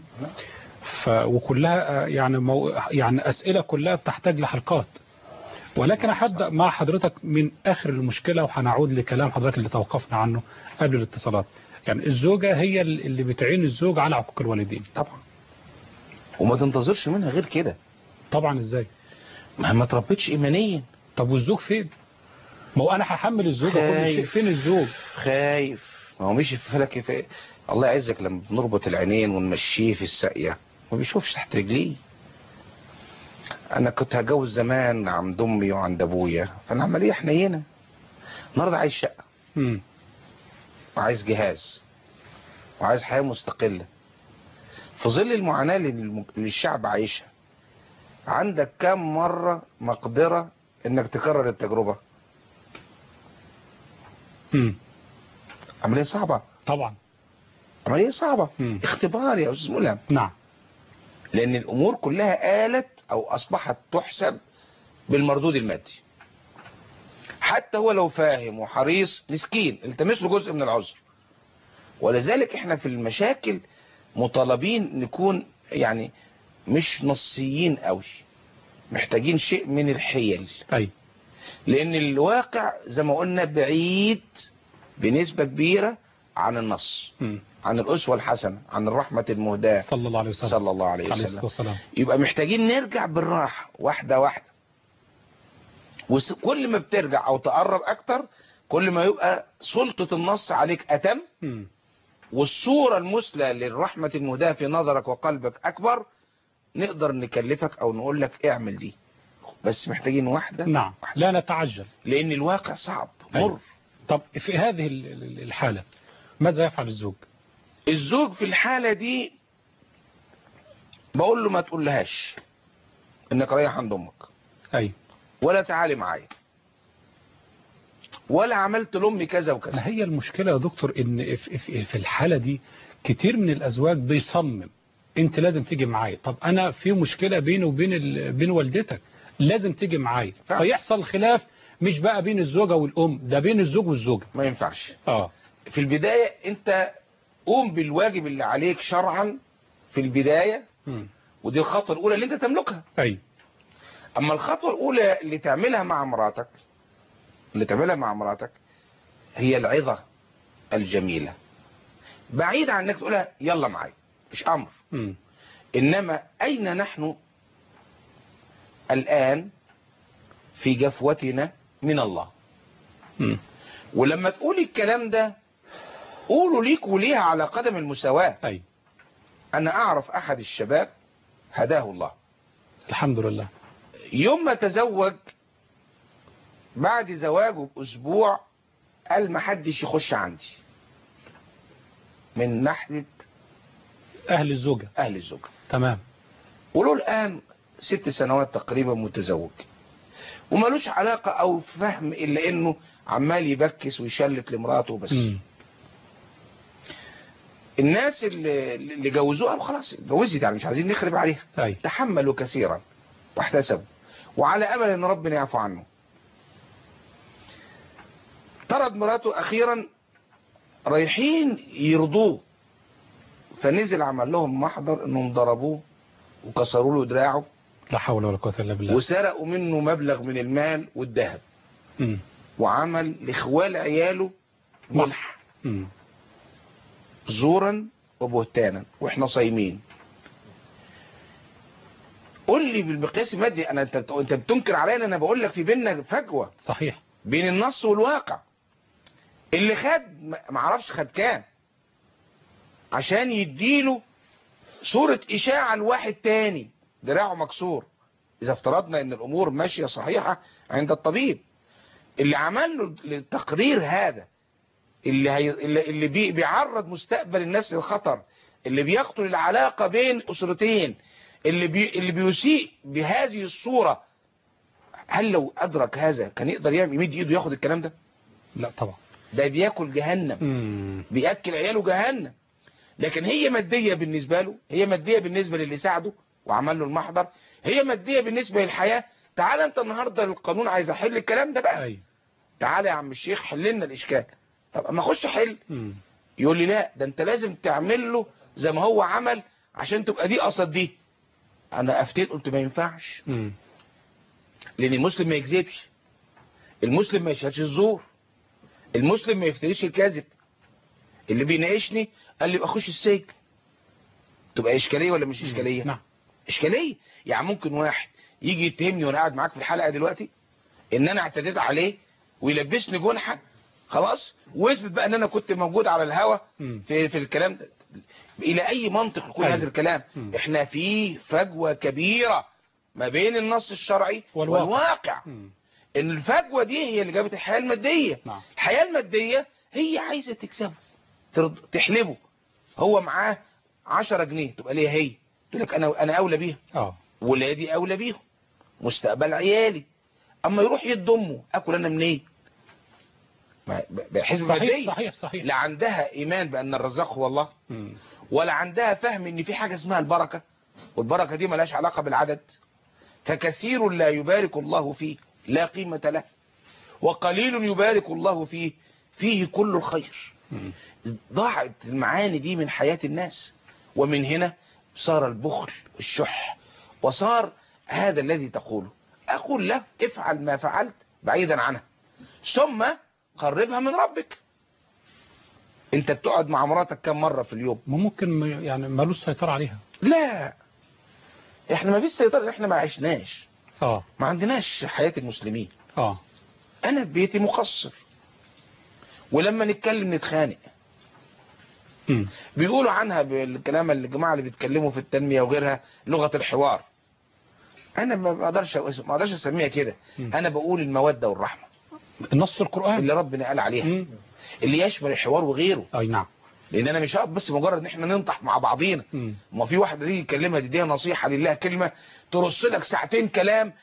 وكلها يعني أسئلة كلها بتحتاج لحلقات، ولكن هبدأ مع حضرتك من آخر المشكلة وهنعود لكلام حضرتك اللي توقفنا عنه قبل الاتصالات. يعني الزوجة هي اللي بتعين الزوج على عقوق الوالدين طبعا، وما تنتظرش منها غير كده. طبعا. ازاي؟ ما تربيتش إيمانيا. طب والزوج فين؟ ما هو انا هحمل الزوجة كل شيء. فين الزوج؟ خايف. ما هو مشي في فلك في الله يعزك، لما بنربط العينين ونمشيه في الساقية ما بيشوفش تحت رجليه. انا كنت هجوز زمان عند امي وعند ابويا، فانا عمليه حنينه. النهارده عايز شقه وعايز جهاز وعايز حياه مستقله في ظل المعاناه اللي الشعب عايشها. عندك كم مره مقدره انك تكرر التجربه؟ عمليه صعبه طبعا. عمليه صعبه. اختبار يا استاذ ملهم. نعم. لان الامور كلها آلت او اصبحت تحسب بالمردود المادي، حتى هو لو فاهم وحريص مسكين التمس له جزء من العذر. ولذلك احنا في المشاكل مطالبين نكون يعني مش نصيين قوي، محتاجين شيء من الحيل. لان الواقع زي ما قلنا بعيد بنسبة كبيرة عن النص، عن الأسوة الحسنة، عن الرحمة المهداة صلى الله عليه وسلم. صلى الله عليه وسلم. يبقى محتاجين نرجع بالراحة واحدة واحدة، وكل ما بترجع او تقرب اكتر كل ما يبقى سلطة النص عليك اتم، والصورة المثلى للرحمة المهداة في نظرك وقلبك اكبر. نقدر نكلفك او نقول لك اعمل دي، بس محتاجين واحدة. نعم واحدة. لا نتعجل لان الواقع صعب مر. طب في هذه الحالة ماذا يفعل الزوج؟ الزوج في الحالة دي بقول له ما تقولهاش انك رايح عند امك، ولا تعالي معايا، ولا عملت لامي كذا وكذا. ما هي المشكلة يا دكتور ان في الحالة دي كتير من الازواج بيصمم انت لازم تيجي معايا. طب انا في مشكلة بيني بين والدتك، لازم تيجي معايا، فيحصل خلاف مش بقى بين الزوجة والام، ده بين الزوج والزوجة. ما ينفعش. في البداية انت قوم بالواجب اللي عليك شرعا في البداية، ودي الخطوة الاولى اللي انت تملكها. اما الخطوة الاولى اللي تعملها مع مراتك هي العظة الجميلة، بعيد عن انك تقولها يلا معايا، مش امر. انما اين نحن الان في جفوتنا من الله. ولما تقولي الكلام ده قولوا ليك وليها على قدم المساواة. انا اعرف احد الشباب هداه الله الحمد لله، يوم ما تزوج بعد زواجه بأسبوع قال ما حدش يخش عندي من ناحية أهل الزوجة. تمام. وله الآن 6 سنوات تقريبا متزوج، ومالوش علاقة أو فهم إلا إنه عمال يبكس ويشلت لمراته بس. الناس اللي جوزوها وخلاص جوزت يعني مش عايزين نخرب عليها، تحملوا كثيرا واحتسبوا، وعلى أمل إن ربنا يعفو عنه. طرد مراته أخيرا رايحين يرضوه، فنزل عمل لهم محضر إنهم ضربوه وكسروا له دراعه، لا حول ولا قوة إلا بالله، وسرقوا منه مبلغ من المال والذهب، وعمل لإخوال عياله ملح زورا وبهتانا واحنا صايمين. قول لي بالمقياس المادي، انت بتنكر علينا، انا بقول لك في بيننا فجوه صحيح بين النص والواقع. اللي خد ما اعرفش خد كام عشان يديله صورة اشاعة لواحد تاني دراعه مكسور، اذا افترضنا ان الامور ماشية صحيحة عند الطبيب اللي عمل له التقرير هذا، اللي بيعرض مستقبل الناس للخطر، اللي بيقتل العلاقة بين اسرتين، اللي بيسيء بهذه الصورة. هل لو ادرك هذا كان يقدر يمد ايده ياخد الكلام ده؟ لا طبعا، ده بياكل جهنم، بياكل عياله جهنم. لكن هي مادية بالنسبة له، هي مادية بالنسبة للي ساعده وعمل له المحضر، هي مادية بالنسبة للحياة. تعال انت النهاردة القانون عايز احل الكلام ده بقى. تعال يا عم الشيخ حل لنا الاشكال. طب اما اخش حل يقول لي لا ده انت لازم تعمل له زي ما هو عمل عشان تبقى دي قصد دي. انا افتيت قلت ما ينفعش، لان المسلم ما يكذبش، المسلم ما يشهدش الزور، المسلم ما يفتريش الكذب. اللي بيناقشني قال لي اخش السجن، تبقى اشكاليه ولا مش اشكاليه؟ نعم اشكاليه. يعني ممكن واحد يجي يتهمني وانا قاعد معاك في الحلقه دلوقتي ان انا اعتديت عليه ويلبسني جنحه خلاص، ويثبت بقى ان انا كنت موجود على الهوا في الكلام ده. الى اي منطق يكون هذا الكلام؟ احنا في فجوه كبيره ما بين النص الشرعي والواقع. ان الفجوه دي هي اللي جابت الحياه الماديه. الحياه الماديه هي عايزه تكسبه، تحلبه. هو معاه 10 جنيه تبقى ليها هي، تقول لك انا اولى بيها، ولادي اولى بيهم، مستقبل عيالي. اما يروح يضمه اكل انا منين؟ بحسب صحيح. لا عندها ايمان بان الرزاق هو الله، ولا عندها فهم ان في حاجه اسمها البركه، والبركه دي ملهاش علاقه بالعدد، فكثير لا يبارك الله فيه لا قيمة له، وقليل يبارك الله فيه فيه كل الخير. ضاعت المعاني دي من حياة الناس، ومن هنا صار البخل والشح، وصار هذا الذي تقوله. أقول له افعل ما فعلت بعيدا عنها، ثم قربها من ربك. انت بتقعد مع مراتك كم مرة في اليوم؟ ممكن يعني مالوش سيطرة عليها. لا، احنا ما فيش سيطرة، احنا ما عشناش، ما عندناش حياة المسلمين. انا في بيتي مقصر، ولما نتكلم نتخانق. بيقولوا عنها بالكلام الجماعة اللي بيتكلموا في التنمية وغيرها لغة الحوار. انا ما اقدرش اسميها كده. انا بقول المودة والرحمة، النص القرآن اللي ربنا قال عليها، اللي يشمل الحوار وغيره. اي نعم. لان انا مش هقف بس مجرد ان احنا ننطح مع بعضينا. ما في واحده تيجي تكلمها تديها نصيحه لله، كلمه ترص لك ساعتين كلام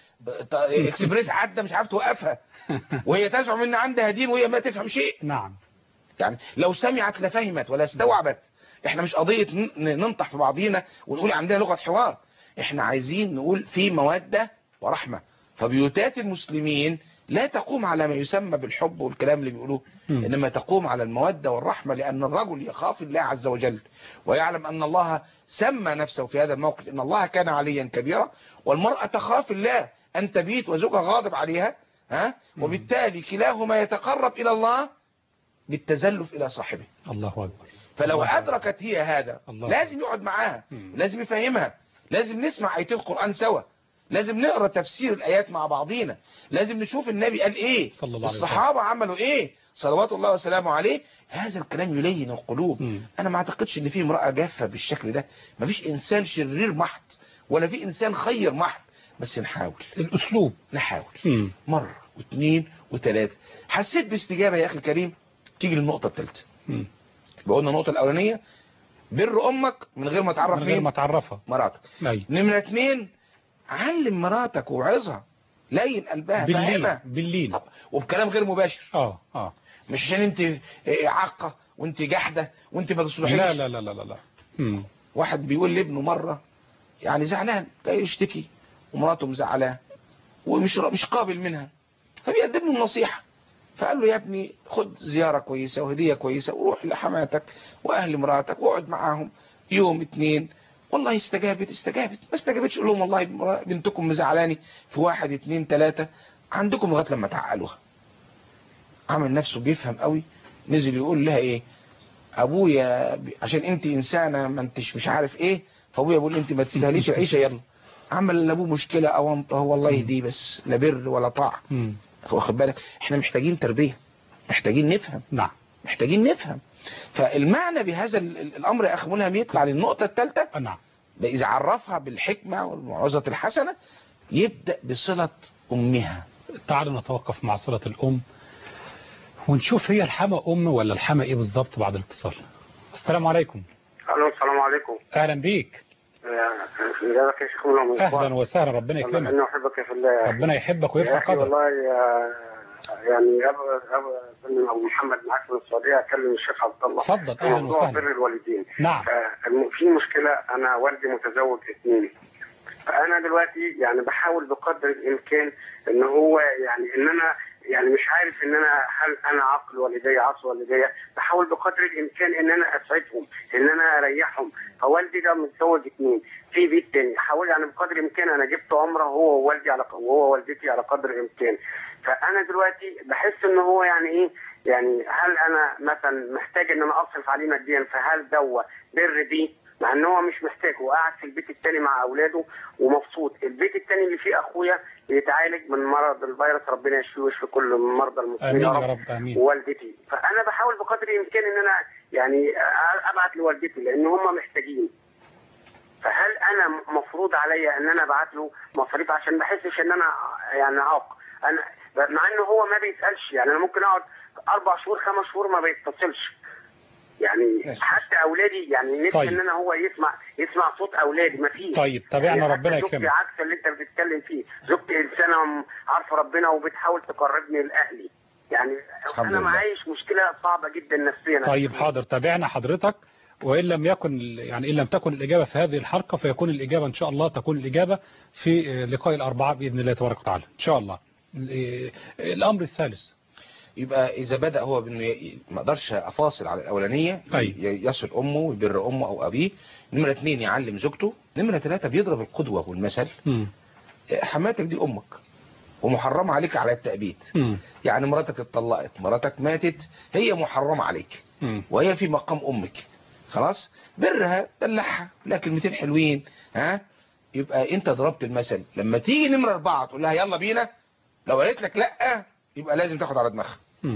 اكسبريس عدى مش عارف توقفها، وهي تزعم ان عندها دين وهي ما تفهم شيء. نعم. يعني لو سمعت لفهمت ولا استوعبت. احنا مش قضيه ننطح في بعضينا ونقول عندنا لغه حوار، احنا عايزين نقول في موده ورحمه. فبيوتات المسلمين لا تقوم على ما يسمى بالحب والكلام اللي بيقولوه، إنما تقوم على المودة والرحمة، لأن الرجل يخاف الله عز وجل ويعلم أن الله سمى نفسه في هذا الموقف إن الله كان عليا كبيرا، والمرأة تخاف الله أن تبيت وزوجها غاضب عليها، وبالتالي كلاهما يتقرب إلى الله بالتزلف إلى صاحبه. الله أكبر. فلو أدركت هي هذا لازم يقعد معاها، لازم يفهمها، لازم نسمع آيتين القرآن سوا، لازم نقرأ تفسير الآيات مع بعضينا، لازم نشوف النبي قال إيه، الصحابة عملوا إيه صلوات الله وسلامه عليه. هذا الكلام يلين القلوب. أنا ما أعتقدش إن في امرأة جافة بالشكل ده، ما فيش إنسان شرير محض ولا في إنسان خير محض، بس نحاول الأسلوب، نحاول مرة واثنين وثلاثة. حسيت باستجابة يا أخي الكريم، تيجي للنقطة الثالثة. بقولنا النقطة الأولانية بر أمك من غير ما تعرف، من غير ما تعرفها مراتك. نمرة 2 علم مراتك وعظها، لين قلبها، فهمها بالليل وبكلام غير مباشر. مش عشان انت عاقة وانت جحدة وانت ما تصلحيش. لا لا لا لا لا. واحد بيقول لابنه مرة يعني زعلان جاي يشتكي ومراته مزعلاه ومش قابل منها، فبيقدم له النصيحة، فقال له يا ابني خد زيارة كويسة وهدية كويسة وروح لحماتك واهل مراتك واقعد معاهم يوم 2. والله استجابت ما استجابتش قول لهم والله بنتكم مزعلاني في 1 2 3 عندكم لغايه لما تعقلوها. عمل نفسه بيفهم قوي، نزل يقول لها ايه، ابويا عشان انت انسانه ما انتش مش عارف ايه، فابويا بيقول انت ما تستاهليش العيشه يلا. عمل لابوه مشكله اونطه، هو الله يهديه بس لا بر ولا طاعه. واخد بالك، احنا محتاجين تربيه، محتاجين نفهم. نعم محتاجين نفهم. فالمعنى بهذا الامر يا اخي ملهم يطلع للنقطه الثالثه. نعم. اذا عرفها بالحكمه والموعظه الحسنه يبدا بصله امها. تعالوا نتوقف مع صله الام ونشوف هي الحما ام ولا الحما ايه بالظبط بعد الاتصال. السلام عليكم. الو السلام عليكم. اهلا بيك. ازيك يا شيخ ملهم؟ اهلا وسهلا، ربنا يكرمك. انا احبك في الله. ربنا يحبك ويرفع قدرك. والله يعني ابو محمد معاك من السعوديه اكلم الشيخ عبد الله. اتفضل. اهلا وسهلا. بر الوالدين. نعم. في مشكله، انا والدي متزوج 2، فانا دلوقتي يعني بحاول بقدر الامكان ان هو يعني ان انا يعني مش عارف ان انا هل انا عقل والدي عصر والدي، بحاول بقدر الامكان ان انا اسعدهم، ان انا اريحهم. فوالدي ده متزوج 2 في بيت تاني، حاول يعني بقدر الامكان انا جبت عمره هو ووالدي وهو والدتي على قدر الامكان. فانا دلوقتي بحس ان هو يعني ايه، يعني هل انا مثلا محتاج ان انا اصرف عليه ماديا، فهل دوا بر بيه مع ان هو مش محتاج، وقاعد في البيت التاني مع اولاده ومبسوط. البيت التاني اللي فيه اخويا بيتعالج من مرض الفيروس، ربنا يشفيه ويشفي كل مرضى المسلمين يا رب. امين. ووالدتي. فانا بحاول بقدر الامكان ان انا يعني ابعت لوالدتي لان هم محتاجين. فهل انا مفروض عليا ان انا ابعت له مصاريف عشان ما احسش ان انا يعني عاق؟ انا مع انه هو ما بيسالش، يعني انا ممكن اقعد 4 شهور 5 شهور ما بيتصلش، يعني حتى اولادي يعني نفسي ان انا هو يسمع صوت اولادي ما فيش. طيب تابعنا يعني ربنا يكرمك. عكس اللي انت بتتكلم فيه، زوجتي انسانه عارفه ربنا وبتحاول تقربني لاهلي، يعني انا معايش مشكله صعبه جدا نفسيا. طيب حاضر، تابعنا حضرتك وإن لم يكن يعني إن لم تكن الإجابة في هذه الحلقة فيكون الإجابة إن شاء الله تكون الإجابة في لقاء الأربعاء بإذن الله تبارك وتعالى إن شاء الله. الأمر الثالث يبقى إذا بدأ هو بأنه ما قدرش أفاصل على الأولانية يصل أمه ويبر أمه أو أبيه. نمرة 2 يعلم زوجته. نمرة 3 بيضرب القدوة والمثل. حماتك دي أمك ومحرمة عليك على التأبيد. يعني مراتك اتطلقت، مراتك ماتت، هي محرمة عليك وهي في مقام أمك. خلاص برها دلعها لها كلمتين حلوين يبقى انت ضربت المثل. لما تيجي نمرة 4 تقول لها يلا بينا، لو قالت لك لا يبقى لازم تاخد على دماغها.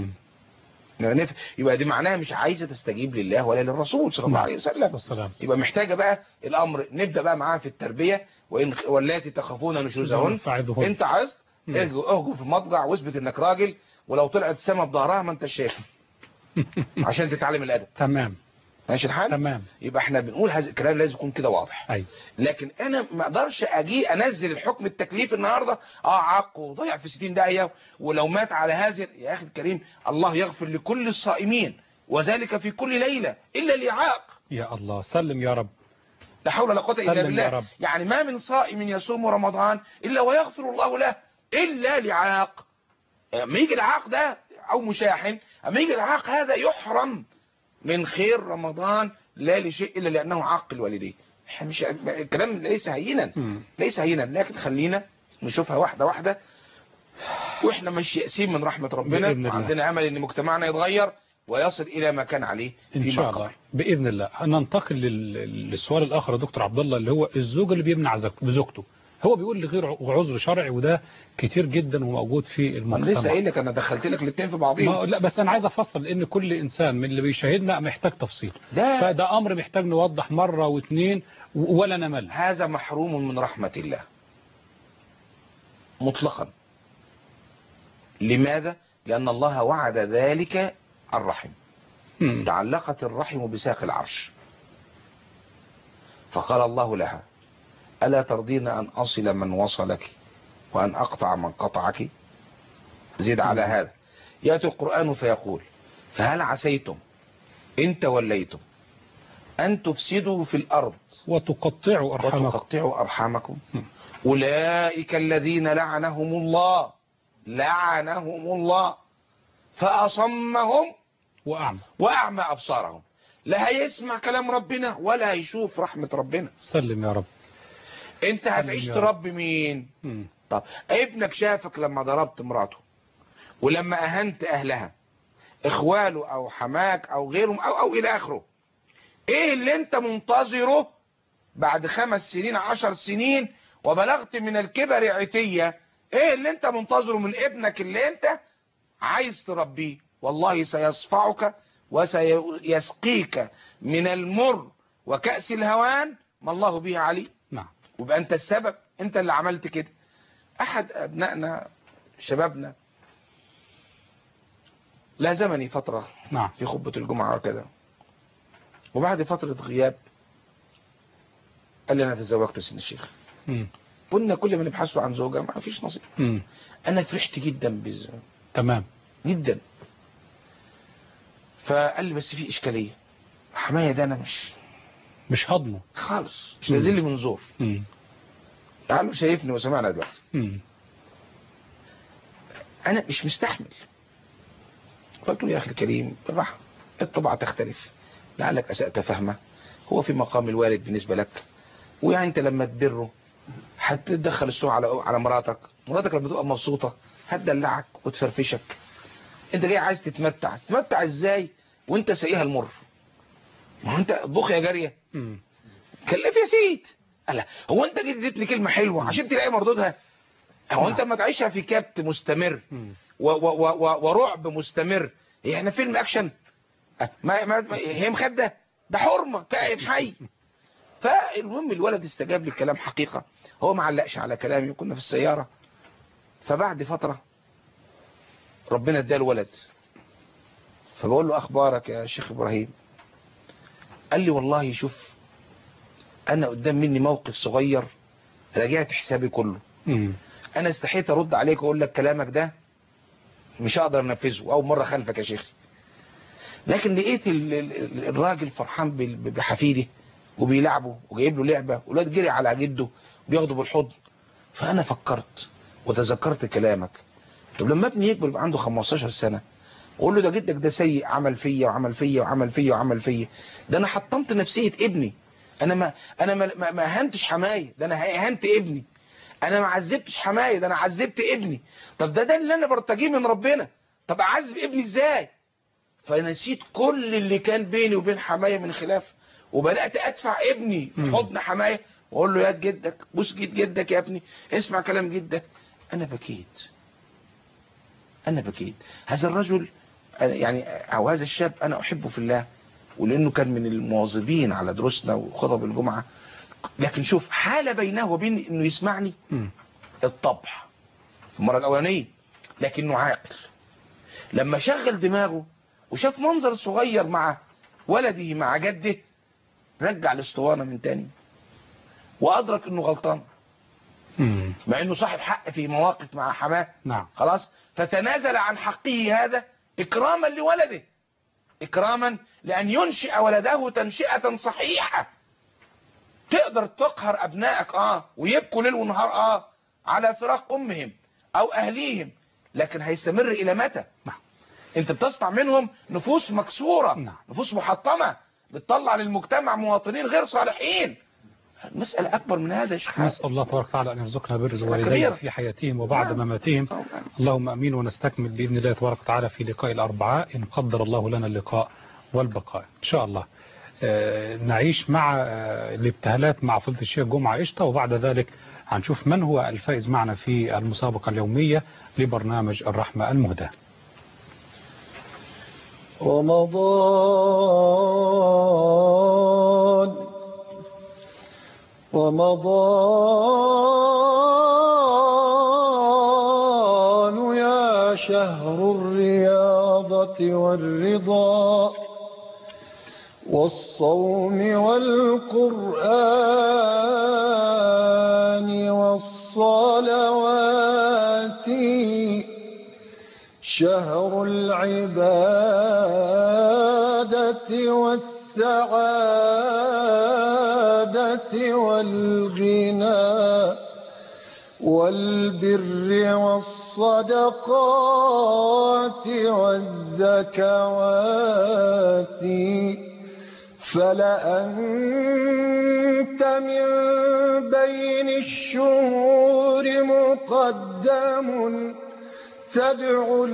يبقى دي معناها مش عايزة تستجيب لله ولا للرسول صلى الله عليه وسلم. يبقى محتاجة بقى الأمر نبدأ بقى معاها في التربية. وإن واللاتي تخافون نشوزهن انت عايز اهجم في مضجع واثبت انك راجل، ولو طلعت السما بظهرها ما انت شايف عشان تتعلم الأدب. تمام ماشي الحال. تمام. يبقى احنا بنقول هذا الكلام لازم يكون كده واضح. لكن انا ما اقدرش اجي انزل الحكم التكليف النهارده عق وضيع في 60 داهيه ولو مات على هذا. يا اخي الكريم الله يغفر لكل الصائمين وذلك في كل ليله الا الإعاق. يا الله سلم يا رب. لا حول ولا قوه الا بالله. يعني ما من صائم يصوم رمضان الا ويغفر الله له الا لعاق. اما يجي العاق ده او مشاحن، اما يجي العاق هذا يحرم من خير رمضان لا لشيء إلا لأنه عاق الوالدين. مش الكلام ليس هينا ليس هينا، لكن خلينا نشوفها واحدة واحدة وإحنا مش يأسين من رحمة ربنا وعندنا أمل إن مجتمعنا يتغير ويصل إلى ما كان عليه إن شاء الله بإذن الله. ننتقل للسؤال الآخر يا دكتور عبد الله اللي هو الزوج اللي بيمنع بزوجته. هو بيقول لغير عذر شرعي وده كتير جدا وموجود في المجتمع. لسه قايل لك انا دخلت لك الاثنين في بعضهم. لا بس انا عايز افصل لان كل انسان من اللي بيشاهدنا محتاج تفصيل. فده امر محتاج نوضح مرة واثنين ولا نمل. هذا محروم من رحمة الله مطلقا. لماذا؟ لأن الله وعد ذلك الرحم. تعلقت الرحم بساق العرش فقال الله لها ألا ترضين أن أصل من وصلك وأن أقطع من قطعك؟ زيد على هذا يأتي القرآن فيقول فهل عسيتم إن توليتم أن تفسدوا في الأرض وتقطعوا أرحامكم أولئك الذين لعنهم الله فأصمهم وأعمى أبصارهم. لا هيسمع كلام ربنا ولا هيشوف رحمة ربنا. سلم يا رب. انت هتعيش تربي مين؟ طب ابنك شافك لما ضربت مراته ولما اهنت اهلها اخواله او حماك او غيرهم او الى اخره. ايه اللي انت منتظره بعد 5 سنين 10 سنين وبلغت من الكبر عتية؟ ايه اللي انت منتظره من ابنك اللي انت عايز تربيه؟ والله سيصفعك وسيسقيك من المر وكأس الهوان ما الله به عليه. نعم. ويبقى انت السبب، انت اللي عملت كده. احد ابنائنا شبابنا لازمني فترة في خطبة الجمعة وكذا، وبعد فترة غياب قال لي انا تزوجت سن الشيخ. كنا كل ما نبحث عن زوجة ما فيش نصيب. انا فرحت جدا بالزواج. تمام جدا. فقال لي بس في اشكالية، حماية ده انا مش هضمه خالص، مش نازل لي من زور. تعالوا شايفني وسمعنا دلوقتي. انا مش مستحمل. قلت له يا اخي الكريم بالراحه، الطبعه تختلف، لعلك اسأت فهمه، هو في مقام الوالد بالنسبه لك، ويعني انت لما تبره هتدخل السوء على مراتك لما تبقى مبسوطه هتدلعك وتفرفشك. انت جاي عايز تتمتع ازاي وانت ساقيها المر؟ ما هو انت اطبخ يا جاريه، كلف يا سيد. لا هو انت جيت اديتني كلمه حلوه عشان تلاقي مردودها؟ هو انت ما تعيشها في كبت مستمر ورعب مستمر؟ احنا فيلم اكشن؟ هي مخده، ده حرمه كائن حي. فالمهم الولد استجاب للكلام حقيقه، هو ما علقش على كلامي، كنا في السياره. فبعد فتره ربنا اداه الولد، فبقول له اخبارك يا شيخ ابراهيم؟ قال لي والله شوف انا قدام مني موقف صغير راجعت حسابي كله. انا استحيت ارد عليك واقول لك كلامك ده مش هقدر انفذه، اول مره خلفك يا شيخ. لكن لقيت الراجل فرحان بحفيده وبيلعبه وجايب له لعبة، والواد جري على جده بياخده بالحضن. فأنا فكرت وتذكرت كلامك، طب لما ابني يكبر يبقى عنده 15 سنة وقول له ده جدك ده سيء، عمل فيا وعمل فيا وعمل فيا وعمل فيا، ده انا حطمت نفسية ابني، انا ما اهنتش حماية، ده انا اهنت ابني، انا ما عذبتش حماية، ده انا عذبت ابني. طب ده اللي انا برتجيه من ربنا، طب اعذب ابني ازاي؟ فنسيت كل اللي كان بيني وبين حماية من خلاف، وبدأت ادفع ابني في حضن حماية واقول له يا جدك، بوس جدك يا ابني، اسمع كلام جدك. انا بكيت. هذا الرجل يعني او هذا الشاب انا احبه في الله، ولانه كان من المواظبين على دروسنا وخطب الجمعة، لكن شوف حالة بينه وبين انه يسمعني الطبع في المرة الاولانية، لكنه عاقل لما شغل دماغه وشاف منظر صغير مع ولده مع جده، رجع الاسطوانة من تاني وادرك انه غلطان، مع انه صاحب حق في مواقف مع حماه. نعم. خلاص، فتنازل عن حقه هذا اكراما لولده، اكراما لان ينشئ ولده تنشئة صحيحة. تقدر تقهر ابنائك ويبكوا ليل ونهار على فراق امهم او اهليهم، لكن هيستمر الى متى؟ انت بتصنع منهم نفوس مكسورة، نفوس محطمة بتطلع للمجتمع مواطنين غير صالحين. مسألة أكبر من هذا يا شيخ. نسأل الله تبارك وتعالى أن يرزقنا بر الوالدين في حياتهم وبعد مماتهم. اللهم أمين. ونستكمل بإذن الله تبارك وتعالى في لقاء الأربعاء إن قدر الله لنا اللقاء والبقاء إن شاء الله. نعيش مع الابتهالات مع فضيلة الشيخ جمعة قشطة، وبعد ذلك هنشوف من هو الفائز معنا في المسابقة اليومية لبرنامج الرحمة المهداة. رمضان يا شهر الرياضة والرضا والصوم والقرآن والصلوات، شهر العبادة والسعادة والغنى والبر والصدقات والزكوات، فلأنت من بين الشهور مقدم تدعو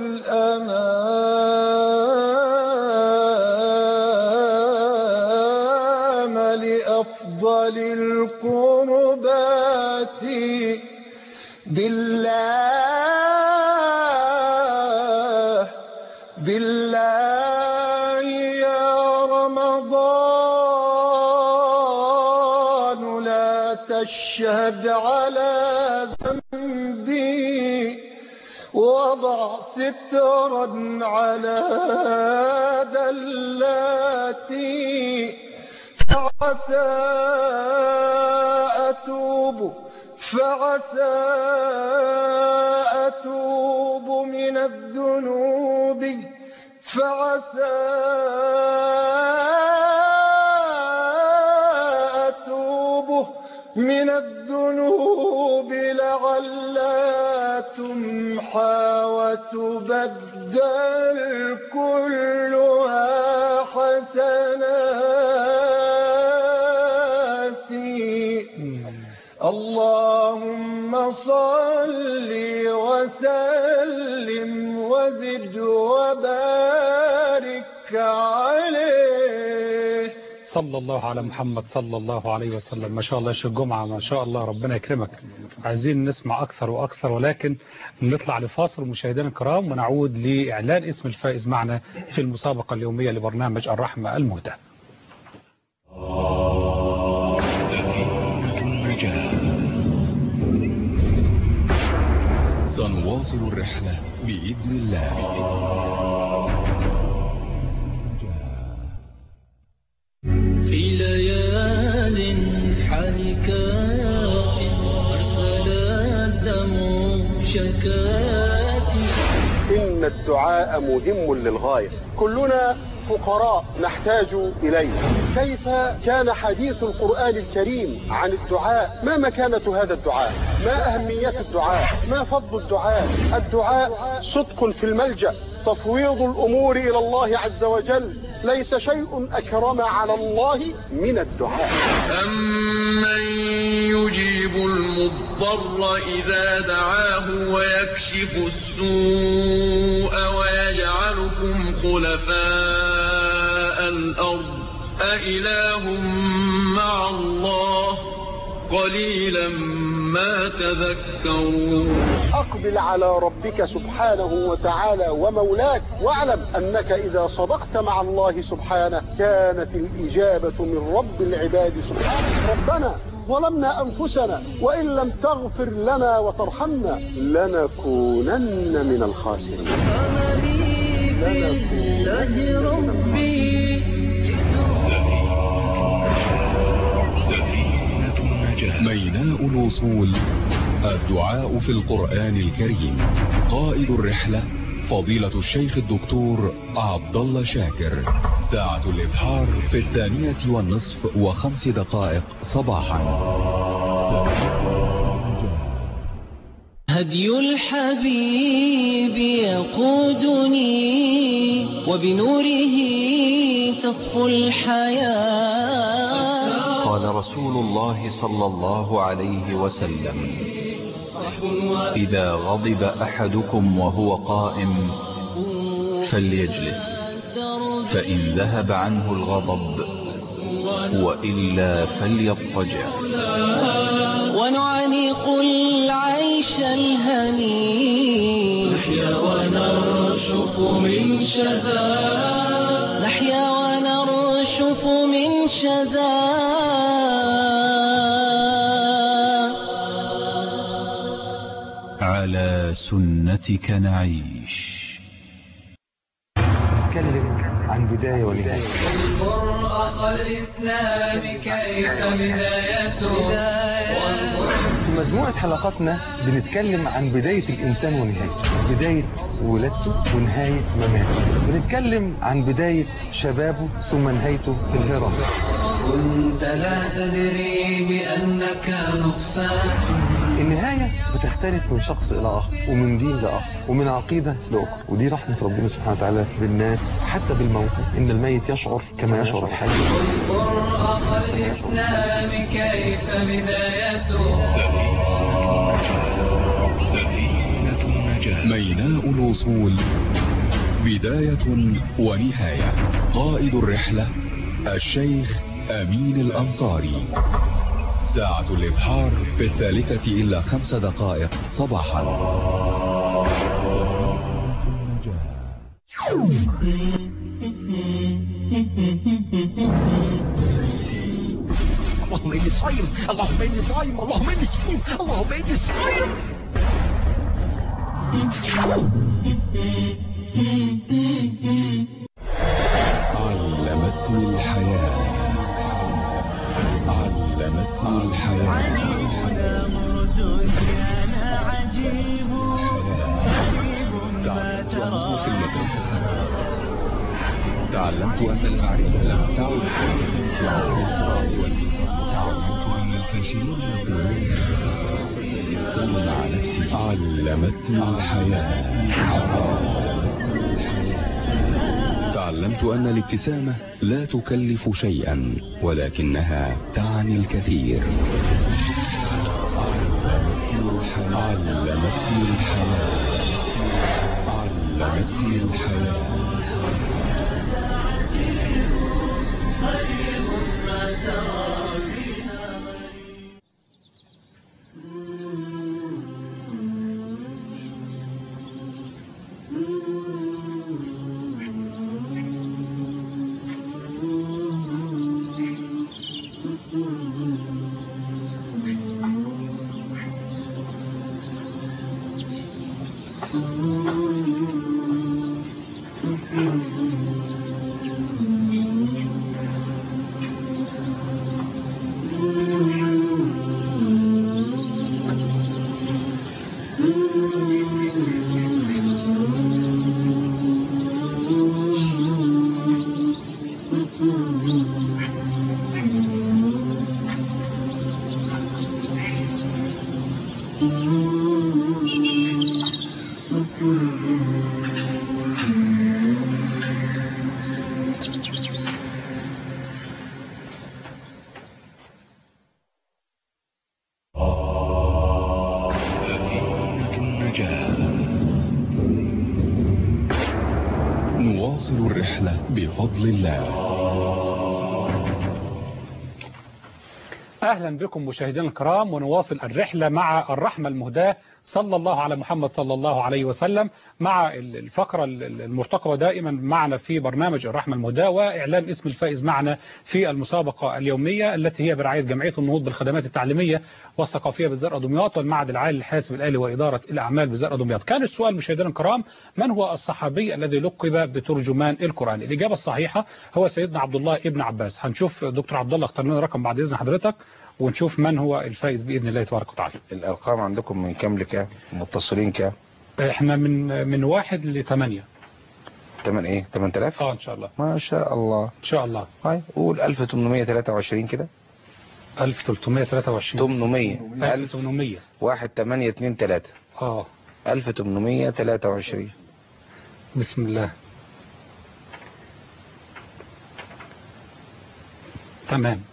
الأنام لأفضل القربات. بالله يا رمضان لا تشهد على ذنبي، وضع سترا على دلاتي، فعسى أتوب من الذنوب، فعسى أتوب من الذنوب لعلها تمحى وتبدل كلها حسنات. اللهم صل وسلم وزد وبارك عليه. صلى الله على محمد صلى الله عليه وسلم. ما شاء الله يا شيخ جمعة، ما شاء الله، ربنا يكرمك. عايزين نسمع أكثر وأكثر، ولكن نطلع لفاصل مشاهدينا الكرام ونعود لإعلان اسم الفائز معنا في المسابقة اليومية لبرنامج الرحمة المهداة. سنواصل الرحلة بإذن الله. في ليال حالكات أرسل الدم شكاتي. إن الدعاء مهم للغاية، كلنا فقراء نحتاج إليه. كيف كان حديث القرآن الكريم عن الدعاء؟ ما مكانة هذا الدعاء؟ ما أهمية الدعاء؟ ما فضل الدعاء؟ الدعاء صدق في الملجأ، تفويض الأمور إلى الله عز وجل، ليس شيء أكرم على الله من الدعاء. أمن يجيب المضطر إذا دعاه ويكشف السوء ويجعلكم خلفاء الأرض أإله مع الله قليلا ما تذكرون. أقبل على ربك سبحانه وتعالى ومولاك، واعلم أنك إذا صدقت مع الله سبحانه كانت الإجابة من رب العباد سبحانه. ربنا ظلمنا أنفسنا وإن لم تغفر لنا وترحمنا لنكونن من الخاسرين. ميناء الوصول، الدعاء في القرآن الكريم. قائد الرحلة فضيلة الشيخ الدكتور عبد الله شاكر. ساعة الإبحار في 2:05 صباحا. هدي الحبيب يقودني وبنوره تصفو الحياة. قال رسول الله صلى الله عليه وسلم: إذا غضب أحدكم وهو قائم فليجلس، فإن ذهب عنه الغضب وإلا فليضطجع. ونعانق العيش الهني، نحيا ونرشف من شذا، نحيا ونرشف من شذا. على سنتك نعيش. نتكلم عن بداية ونهاية. انظر أخ الإسلام كيف بدايته. في مجموعة حلقاتنا بنتكلم عن بداية الإنسان ونهايته، بداية ولادته ونهاية مماته. بنتكلم عن بداية شبابه ثم نهايته في الهرم. كنت لا تدري بأنك نطفة. النهاية بتختلف من شخص إلى آخر، ومن دين لآخر، ومن عقيدة لأخرى، ودي رحمة ربنا سبحانه وتعالى بالناس حتى بالموت، إن الميت يشعر كما يشعر الحي. انظر أخ الإسلام كيف بدايته. ميناء الوصول، بداية ونهاية. قائد الرحلة الشيخ أمين الأنصاري. ساعة الإبحار في 3:05 صباحا. اللهم إني صايم، اللهم إني صايم، اللهم إني صايم، اللهم إني صايم. علمتني الحياة، علمتني الحياة. تعلمت في المدرسة، تعلمت أن المعرفة لم تعد في عصر الصراط والإيمان. تعلمت أن الفاشلين يقولون الإنسان مع نفسه. علمتني الحياة. تعلمت أن الابتسامة لا تكلف شيئا ولكنها تعني الكثير. علمتني الحياة، علمتني الحياة. نواصل الرحلة بفضل الله. أهلا بكم مشاهدينا الكرام، ونواصل الرحلة مع الرحمة المهداة صلى الله على محمد صلى الله عليه وسلم، مع الفقرة المرتقبة دائما معنا في برنامج الرحمة المهداة، وإعلان اسم الفائز معنا في المسابقة اليومية التي هي برعاية جمعية النهوض بالخدمات التعليمية والثقافية بزرقاء دمياط والمعهد العالي للحاسب الآلي وإدارة الأعمال بزرقاء دمياط. كان السؤال مشاهدينا الكرام: من هو الصحابي الذي لقب بترجمان القرآن؟ الإجابة الصحيحة هو سيدنا عبد الله ابن عباس. هنشوف دكتور عبد الله اختار لنا رقم بعد إذن حضرتك ونشوف من هو الفائز بإذن الله تبارك وتعالى. الأرقام عندكم من كام لكام؟ متصلين كام؟ احنا من 1 ل 8. 8 ايه؟ 8000؟ ان شاء الله. ما شاء الله. ان شاء الله. هاي قول 1823 كده. 1323. 800. 1800. 1823. 1823. بسم الله. تمام.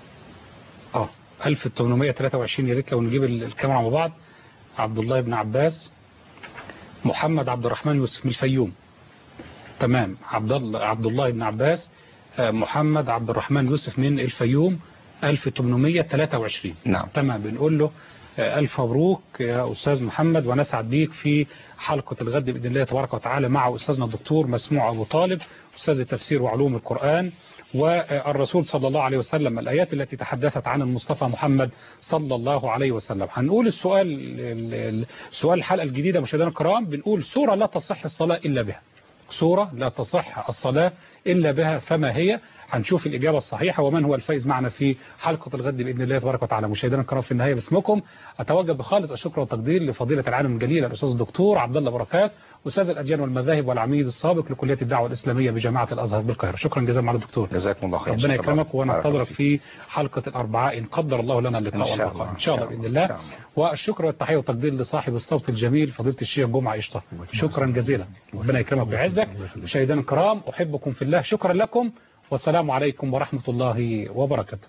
1823. يا ريت لو نجيب الكاميرا مع بعض. عبد الله بن عباس، محمد عبد الرحمن يوسف من الفيوم. تمام. عبد الله بن عباس، محمد عبد الرحمن يوسف من الفيوم، 1823. نعم. تمام. بنقول له ألف مبروك يا أستاذ محمد، ونسعد بيك في حلقة الغد بإذن الله تبارك وتعالى مع أستاذنا الدكتور مسموع أبو طالب، أستاذ التفسير وعلوم القرآن والرسول صلى الله عليه وسلم، الآيات التي تحدثت عن المصطفى محمد صلى الله عليه وسلم. هنقول السؤال الحلقة الجديدة مشاهدينا الكرام، بنقول سورة لا تصح الصلاة إلا بها. سورة لا تصح الصلاة إلا بها، فما هي؟ هنشوف الإجابة الصحيحة ومن هو الفائز معنا في حلقة الغد بإذن الله تبارك وتعالى. مشاهدينا الكرام، في النهاية باسمكم أتوجه بخالص الشكر والتقدير لفضيلة العالم الجليل الأستاذ الدكتور عبد الله بركات، أستاذ الأديان والمذاهب والعميد السابق لكلية الدعوة الإسلامية بجامعة الأزهر بالقاهرة. شكرا جزيلا معالي الدكتور. جزاكم الله خير. ربنا يكرمك، وننتظرك في حلقة الأربعاء إن قدر الله لنا اللقاء واللقاء إن شاء الله بإذن الله. والشكر والتحية والتقدير لصاحب الصوت الجميل فضيلة الشيخ جمعة قشطة. شكرا جزيلا، ربنا يكرمك ويعزك. مشاهدينا الكرام، أحبكم في الله، شكرا لكم، والسلام عليكم ورحمة الله وبركاته.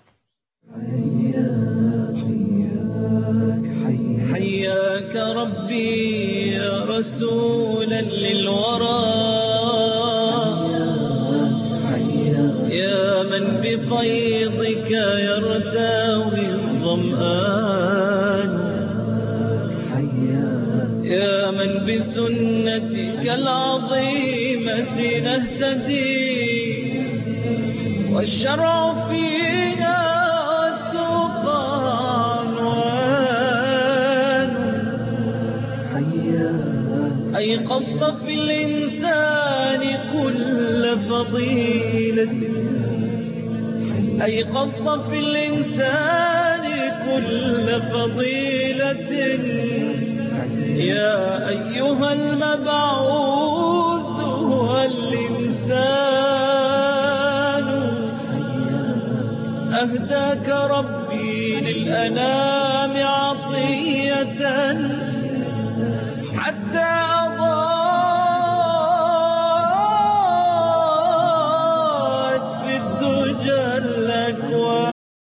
حياك ربي يا رسولا للورى، يا من بفيضك يرتوي الظمآن، يا من بسنتك العظيمة نهتدي، والشرع فينا والتقى عنوان. أيقظت في الإنسان كل فضيلة، أيقظت في الإنسان كل فضيلة، يا أيها المبعوث هو الإنسان. أهداك ربي للأنام عطية حتى